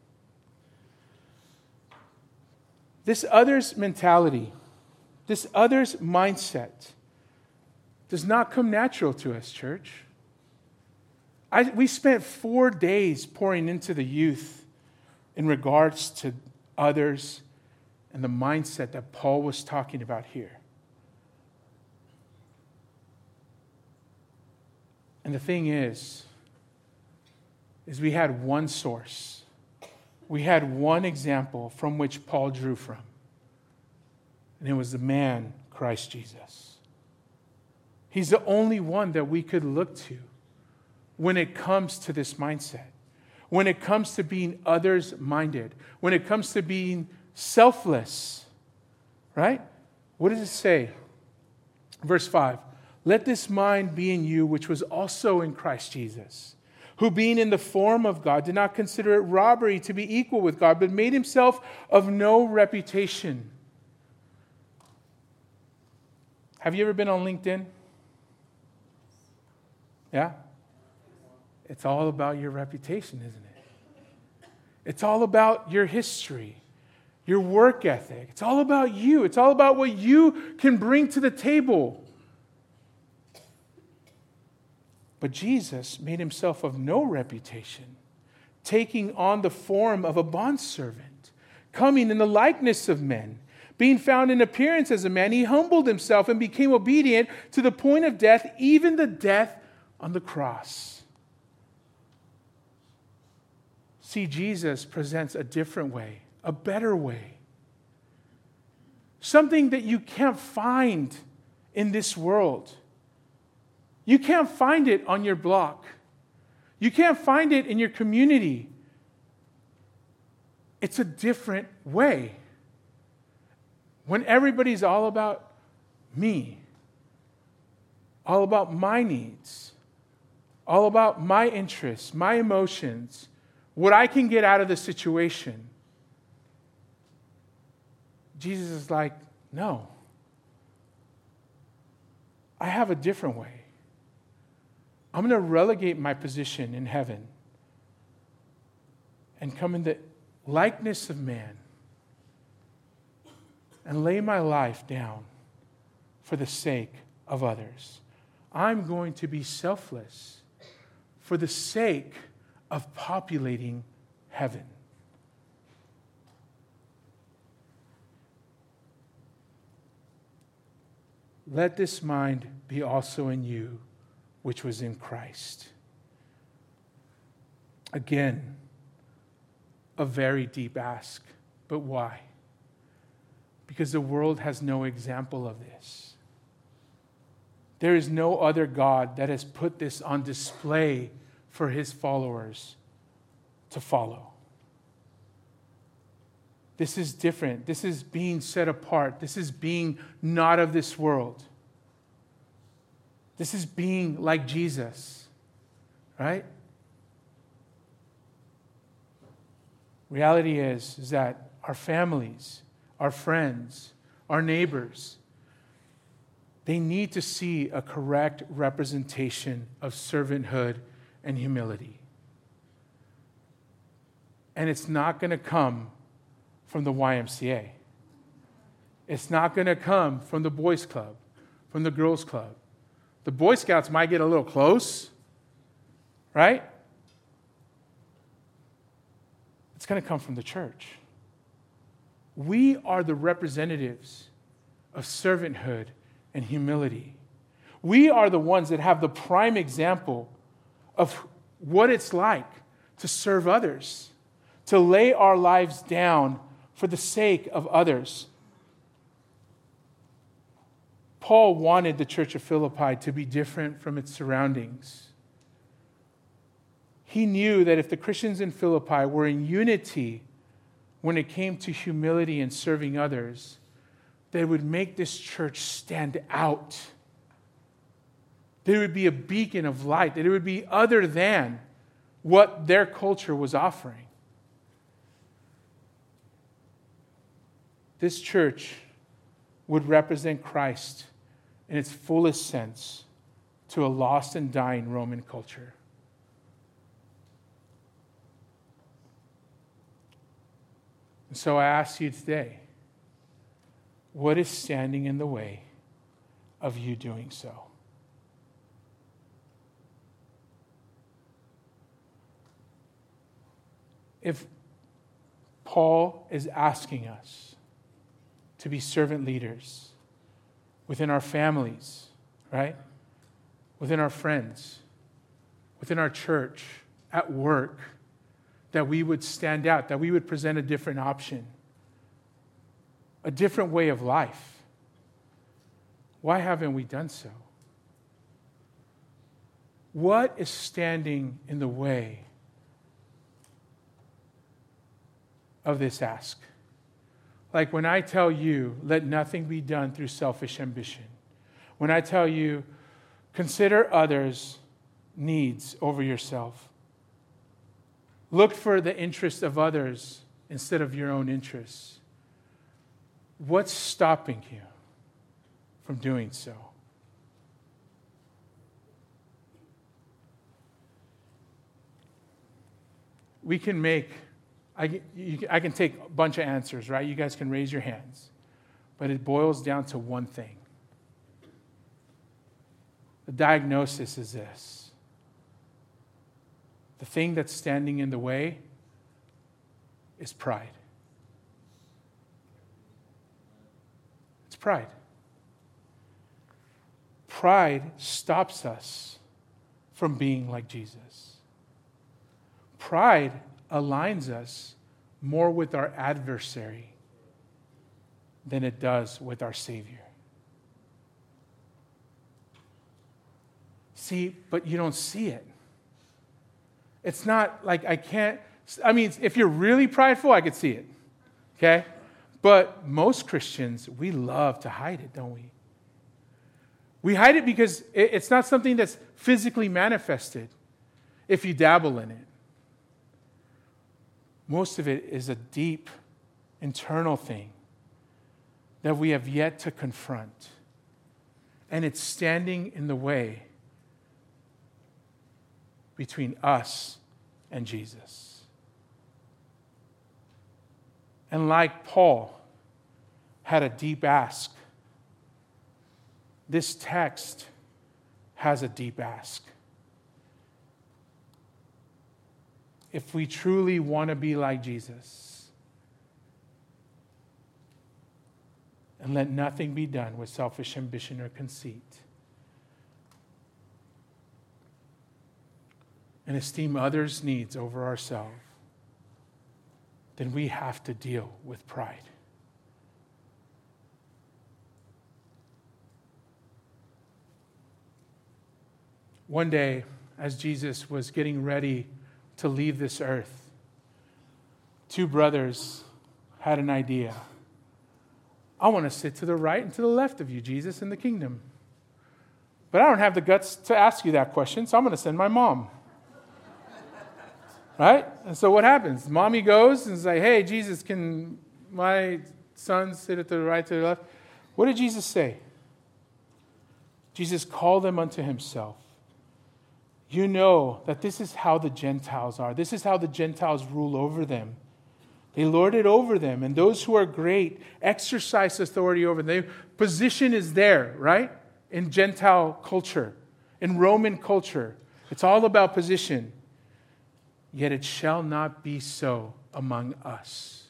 This others mentality, this others mindset does not come natural to us, church. I, we spent four days pouring into the youth in regards to others and the mindset that Paul was talking about here. And the thing is, is we had one source. We had one example from which Paul drew from. And it was the man, Christ Jesus. He's the only one that we could look to when it comes to this mindset, when it comes to being others-minded, when it comes to being selfless, right? What does it say? Verse five, let this mind be in you, which was also in Christ Jesus, who being in the form of God, did not consider it robbery to be equal with God, but made himself of no reputation. Have you ever been on LinkedIn? Yeah? It's all about your reputation, isn't it? It's all about your history, your work ethic. It's all about you. It's all about what you can bring to the table. But Jesus made himself of no reputation, taking on the form of a bondservant, coming in the likeness of men. Being found in appearance as a man, he humbled himself and became obedient to the point of death, even the death on the cross. See, Jesus presents a different way, a better way. Something that you can't find in this world. You can't find it on your block. You can't find it in your community. It's a different way. When everybody's all about me, all about my needs, all about my interests, my emotions, what I can get out of the situation. Jesus is like, no. I have a different way. I'm going to relegate my position in heaven and come in the likeness of man and lay my life down for the sake of others. I'm going to be selfless for the sake of populating heaven. Let this mind be also in you, which was in Christ. Again, a very deep ask, but why? Because the world has no example of this. There is no other God that has put this on display for his followers to follow. This is different. This is being set apart. This is being not of this world. This is being like Jesus, right? Reality is, is that our families, our friends, our neighbors, they need to see a correct representation of servanthood and humility. And it's not going to come from the Y M C A. It's not going to come from the boys' club, from the girls' club. The Boy Scouts might get a little close, right? It's going to come from the church. We are the representatives of servanthood and humility. We are the ones that have the prime example of what it's like to serve others, to lay our lives down for the sake of others. Paul wanted the church of Philippi to be different from its surroundings. He knew that if the Christians in Philippi were in unity when it came to humility and serving others, they would make this church stand out. There would be a beacon of light, that it would be other than what their culture was offering. This church would represent Christ in its fullest sense to a lost and dying Roman culture. And so I ask you today, what is standing in the way of you doing so? If Paul is asking us to be servant leaders within our families, right? Within our friends, within our church, at work, that we would stand out, that we would present a different option, a different way of life. Why haven't we done so? What is standing in the way of this ask? Like when I tell you, let nothing be done through selfish ambition. When I tell you, consider others' needs over yourself. Look for the interests of others instead of your own interests. What's stopping you from doing so? We can make I, you, I can take a bunch of answers, right? You guys can raise your hands. But it boils down to one thing. The diagnosis is this. The thing that's standing in the way is pride. It's pride. Pride stops us from being like Jesus. Pride aligns us more with our adversary than it does with our Savior. See, but you don't see it. It's not like I can't, I mean, if you're really prideful, I could see it, okay? But most Christians, we love to hide it, don't we? We hide it because it's not something that's physically manifested if you dabble in it. Most of it is a deep, internal thing that we have yet to confront. And it's standing in the way between us and Jesus. And like Paul had a deep ask, this text has a deep ask. If we truly want to be like Jesus, and let nothing be done with selfish ambition or conceit, and esteem others' needs over ourselves, then we have to deal with pride. One day, as Jesus was getting ready to leave this earth, two brothers had an idea. I want to sit to the right and to the left of you, Jesus, in the kingdom. But I don't have the guts to ask you that question, so I'm going to send my mom. Right? And so what happens? Mommy goes and is like, hey, Jesus, can my son sit at the right, to the left? What did Jesus say? Jesus called them unto himself. You know that this is how the Gentiles are. This is how the Gentiles rule over them. They lord it over them. And those who are great exercise authority over them. Position is there, right? In Gentile culture, in Roman culture. It's all about position. Yet it shall not be so among us.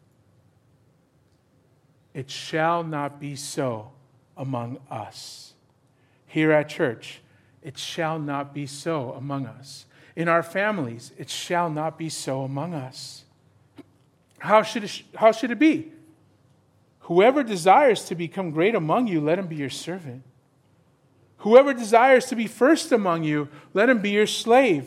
It shall not be so among us. Here at church, it shall not be so among us. In our families, it shall not be so among us. How should it, how should it be? Whoever desires to become great among you, let him be your servant. Whoever desires to be first among you, let him be your slave.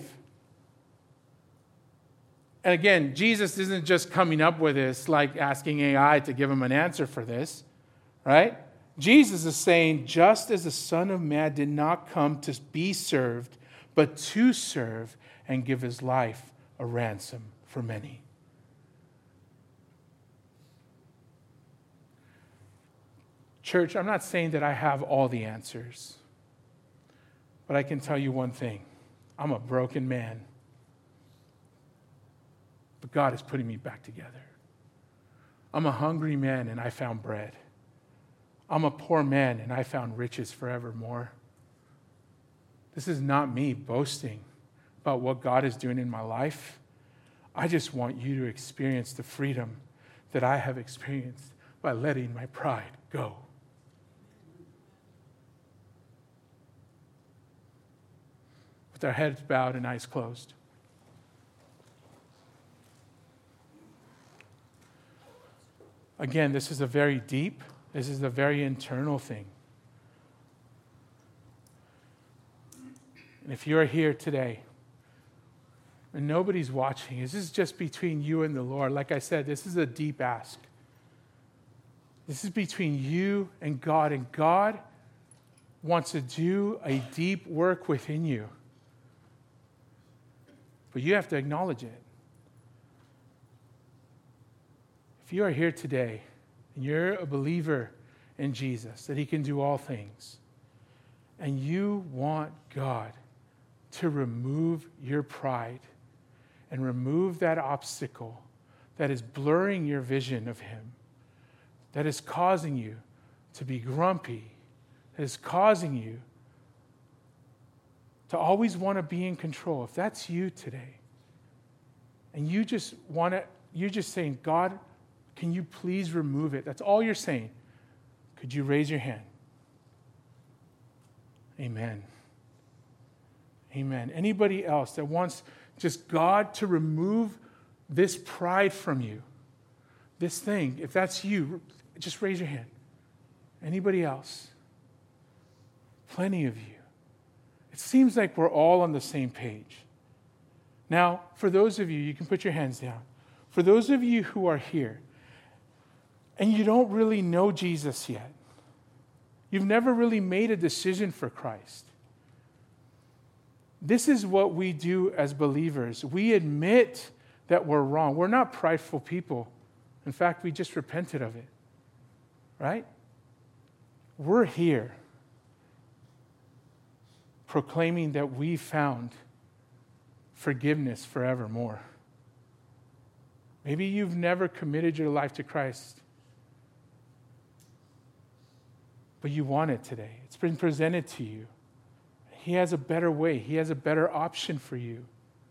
And again, Jesus isn't just coming up with this like asking A I to give him an answer for this, right? Jesus is saying, just as the Son of Man did not come to be served, but to serve and give his life a ransom for many. Church, I'm not saying that I have all the answers, but I can tell you one thing. I'm a broken man, but God is putting me back together. I'm a hungry man and I found bread. I'm a poor man and I found riches forevermore. This is not me boasting about what God is doing in my life. I just want you to experience the freedom that I have experienced by letting my pride go. With our heads bowed and eyes closed. Again, this is a very deep, this is a very internal thing. And if you're here today and nobody's watching, this is just between you and the Lord. Like I said, this is a deep ask. This is between you and God, and God wants to do a deep work within you. But you have to acknowledge it. If you are here today and you're a believer in Jesus, that he can do all things, and you want God to remove your pride and remove that obstacle that is blurring your vision of him, that is causing you to be grumpy, that is causing you to always want to be in control. If that's you today, and you just want to, you're just saying, God, can you please remove it? That's all you're saying. Could you raise your hand? Amen. Amen. Anybody else that wants just God to remove this pride from you, this thing, if that's you, just raise your hand. Anybody else? Plenty of you. It seems like we're all on the same page. Now, for those of you, you can put your hands down. For those of you who are here, and you don't really know Jesus yet, you've never really made a decision for Christ. This is what we do as believers. We admit that we're wrong. We're not prideful people. In fact, we just repented of it. right? We're here proclaiming that we found forgiveness forevermore. Maybe you've never committed your life to Christ, but you want it today. It's been presented to you. He has a better way. He has a better option for you.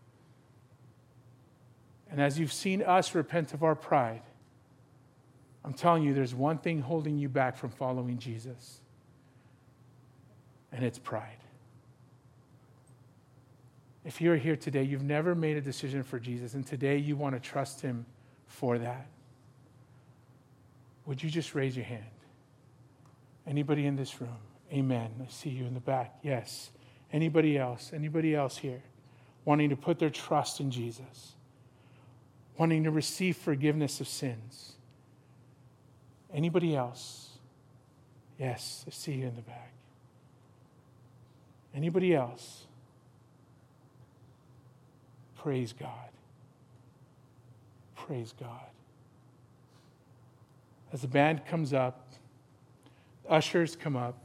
And as you've seen us repent of our pride, I'm telling you, there's one thing holding you back from following Jesus, and it's pride. If you're here today, you've never made a decision for Jesus, and today you want to trust him for that, would you just raise your hand? Anybody in this room? Amen. I see you in the back. Yes. Anybody else? Anybody else here wanting to put their trust in Jesus? Wanting to receive forgiveness of sins? Anybody else? Yes, I see you in the back. Anybody else? Praise God. Praise God. As the band comes up, ushers come up.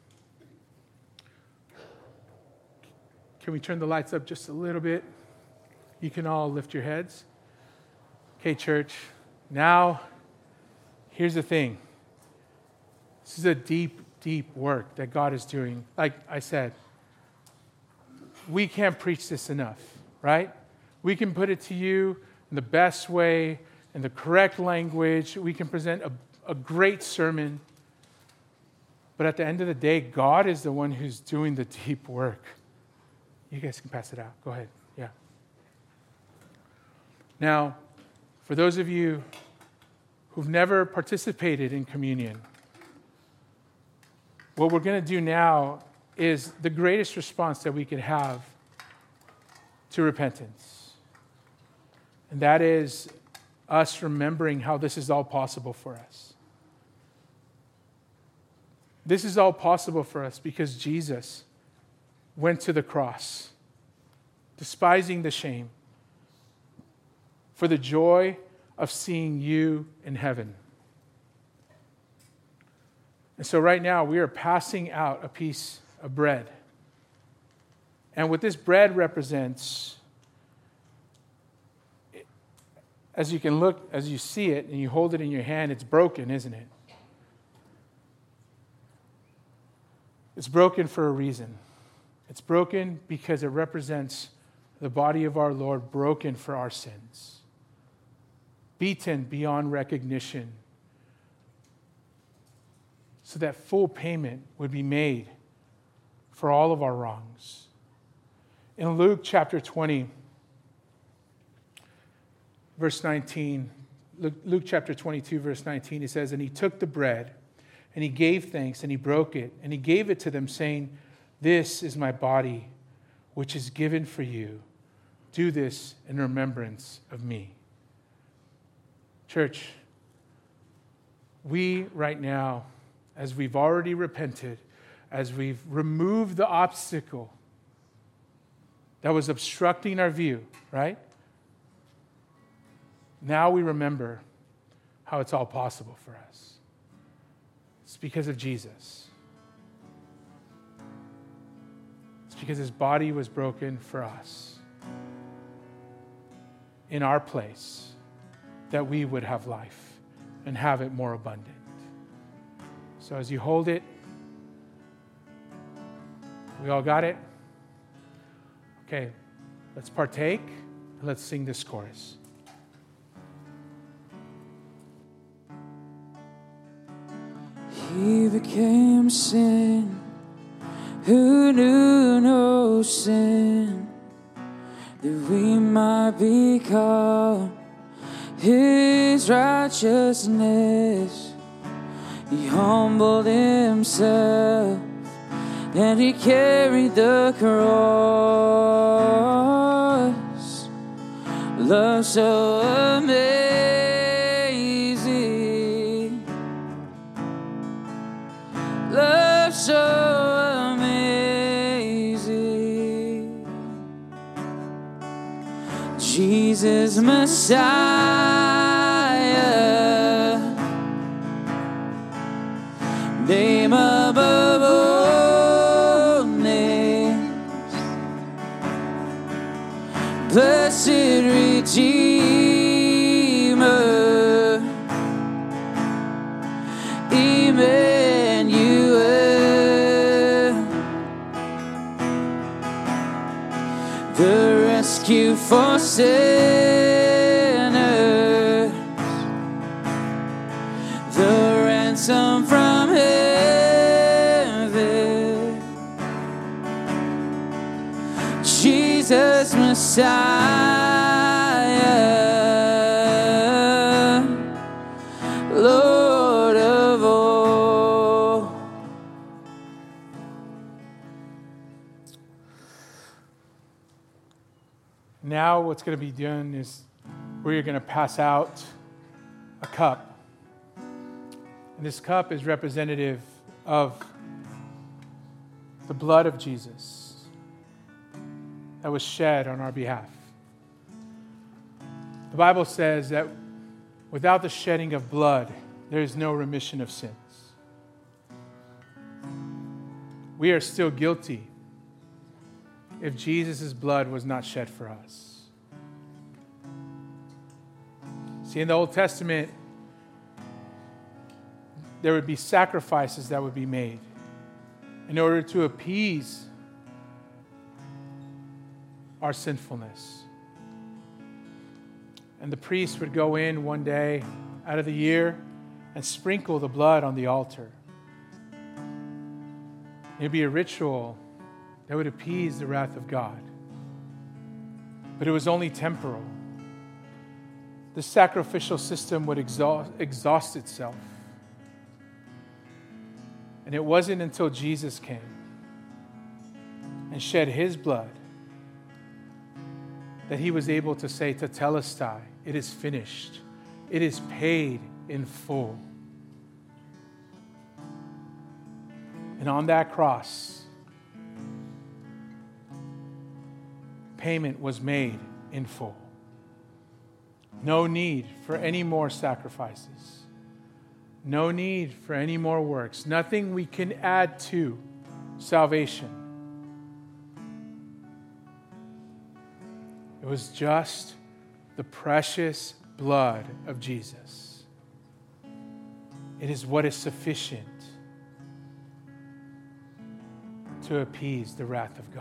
Can we turn the lights up just a little bit? You can all lift your heads. Okay, church. Now, here's the thing. This is a deep, deep work that God is doing. Like I said, we can't preach this enough, right? We can put it to you in the best way, in the correct language. We can present a, a great sermon. But at the end of the day, God is the one who's doing the deep work. You guys can pass it out. Go ahead. Yeah. Now, for those of you who've never participated in communion, what we're going to do now is the greatest response that we could have to repentance. And that is us remembering how this is all possible for us. This is all possible for us because Jesus went to the cross, despising the shame, for the joy of seeing you in heaven. And so right now we are passing out a piece of bread. And what this bread represents, as you can look, as you see it and you hold it in your hand, it's broken, isn't it? It's broken for a reason. It's broken because it represents the body of our Lord broken for our sins, beaten beyond recognition, so that full payment would be made for all of our wrongs. In Luke chapter twenty, verse nineteen, Luke, Luke chapter twenty-two, verse nineteen, it says, "And he took the bread, and he gave thanks, and he broke it, and he gave it to them, saying, 'This is my body, which is given for you. Do this in remembrance of me.'" Church, we right now, as we've already repented, as we've removed the obstacle that was obstructing our view, right? Now we remember how it's all possible for us. It's because of Jesus. It's because his body was broken for us in our place, that we would have life and have it more abundant. So as you hold it, we all got it? Okay, let's partake and let's sing this chorus. He became sin who knew no sin, that we might become his righteousness. He humbled himself and he carried the cross. Love so amazing, love so amazing. Jesus Messiah, blessed Redeemer, Emmanuel, the rescue for sinners, the ransom from heaven, Jesus Messiah, Lord of all. Now what's going to be done is we're going to pass out a cup. And this cup is representative of the blood of Jesus that was shed on our behalf. The Bible says that without the shedding of blood, there is no remission of sins. We are still guilty if Jesus' blood was not shed for us. See, in the Old Testament, there would be sacrifices that would be made in order to appease our sinfulness. And the priest would go in one day out of the year and sprinkle the blood on the altar. It would be a ritual that would appease the wrath of God. But it was only temporal. The sacrificial system would exhaust, exhaust itself. And it wasn't until Jesus came and shed his blood that he was able to say, Tetelestai, it is finished. It is paid in full. And on that cross, payment was made in full. No need for any more sacrifices. No need for any more works. Nothing we can add to salvation. It was just the precious blood of Jesus. It is what is sufficient to appease the wrath of God.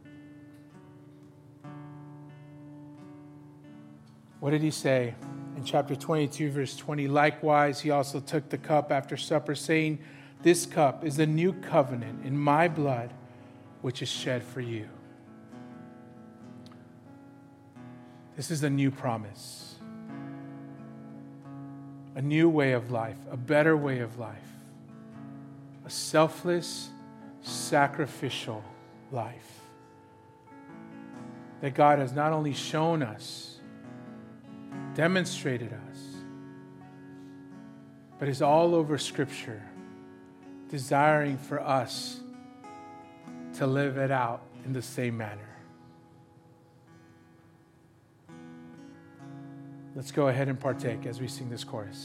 What did he say in chapter twenty-two, verse twenty? Likewise, he also took the cup after supper, saying, this cup is the new covenant in my blood, which is shed for you. This is a new promise, a new way of life, a better way of life, a selfless, sacrificial life that God has not only shown us, demonstrated us, but is all over Scripture, desiring for us to live it out in the same manner. Let's go ahead and partake as we sing this chorus.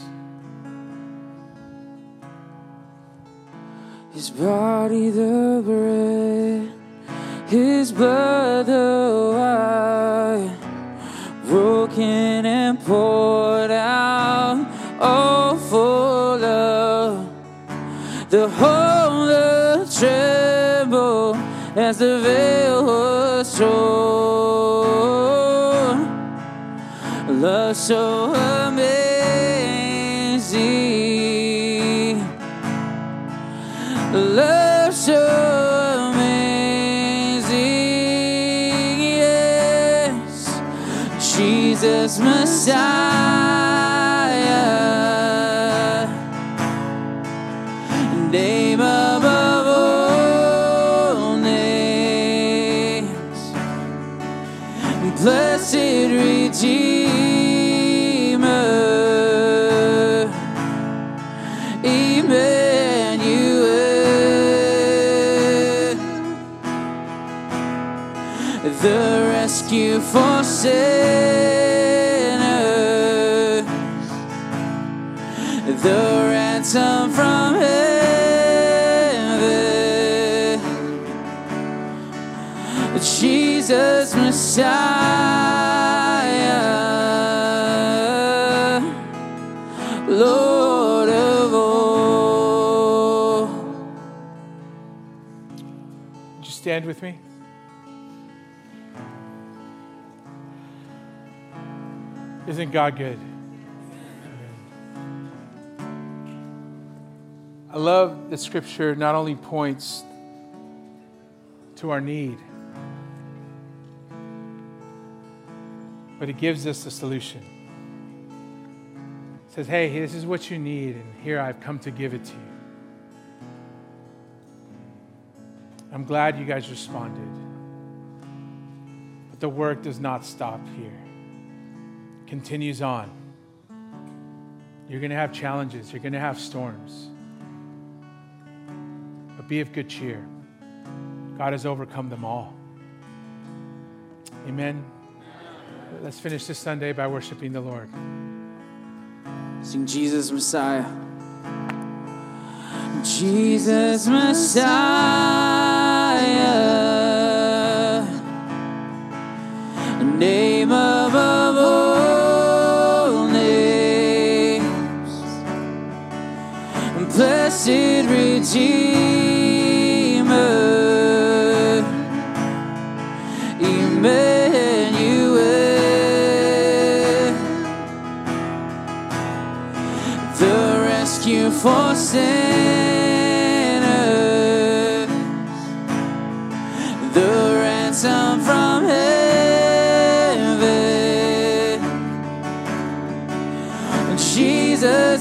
His body the bread, his blood the wine, broken and poured out, all for love. The whole earth trembled as the veil was torn. Love so amazing, love so amazing, yes, Jesus Messiah, name above all names, blessed Redeemer, the rescue for sinners, the ransom from heaven, Jesus Messiah, stand with me? Isn't God good? I love that Scripture not only points to our need, but it gives us a solution. It says, hey, this is what you need, and here I've come to give it to you. I'm glad you guys responded. But the work does not stop here. It continues on. You're going to have challenges. You're going to have storms. But be of good cheer. God has overcome them all. Amen. Let's finish this Sunday by worshiping the Lord. Sing Jesus Messiah. Jesus Messiah, name above all names, blessed Redeemer, Emmanuel, the rescue for sinners, the ransom from heaven, Jesus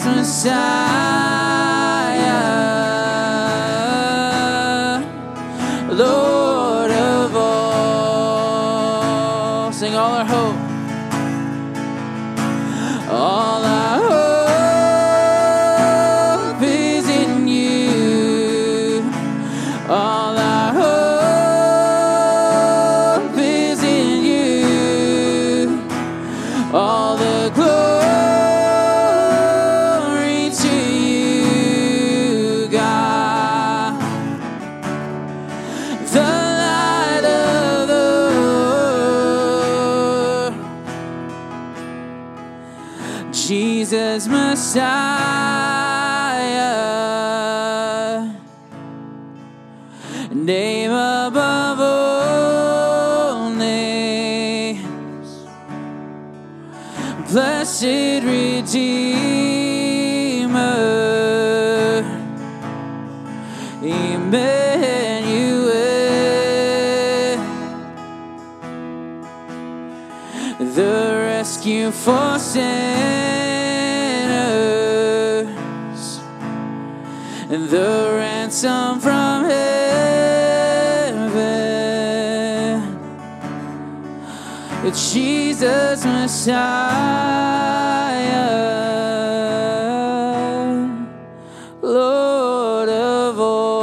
Messiah, Lord of all. Sing all our hope, all our hope is in you, all our hope is in you, all the glory to you, God, the light of the world, Jesus Messiah, name above all names, blessed Redeemer, Emmanuel, the rescue for sinners, the ransom from heaven, Jesus Messiah, Lord of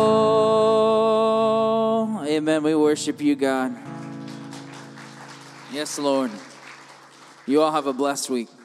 all. Amen. We worship you, God. Yes, Lord. You all have a blessed week.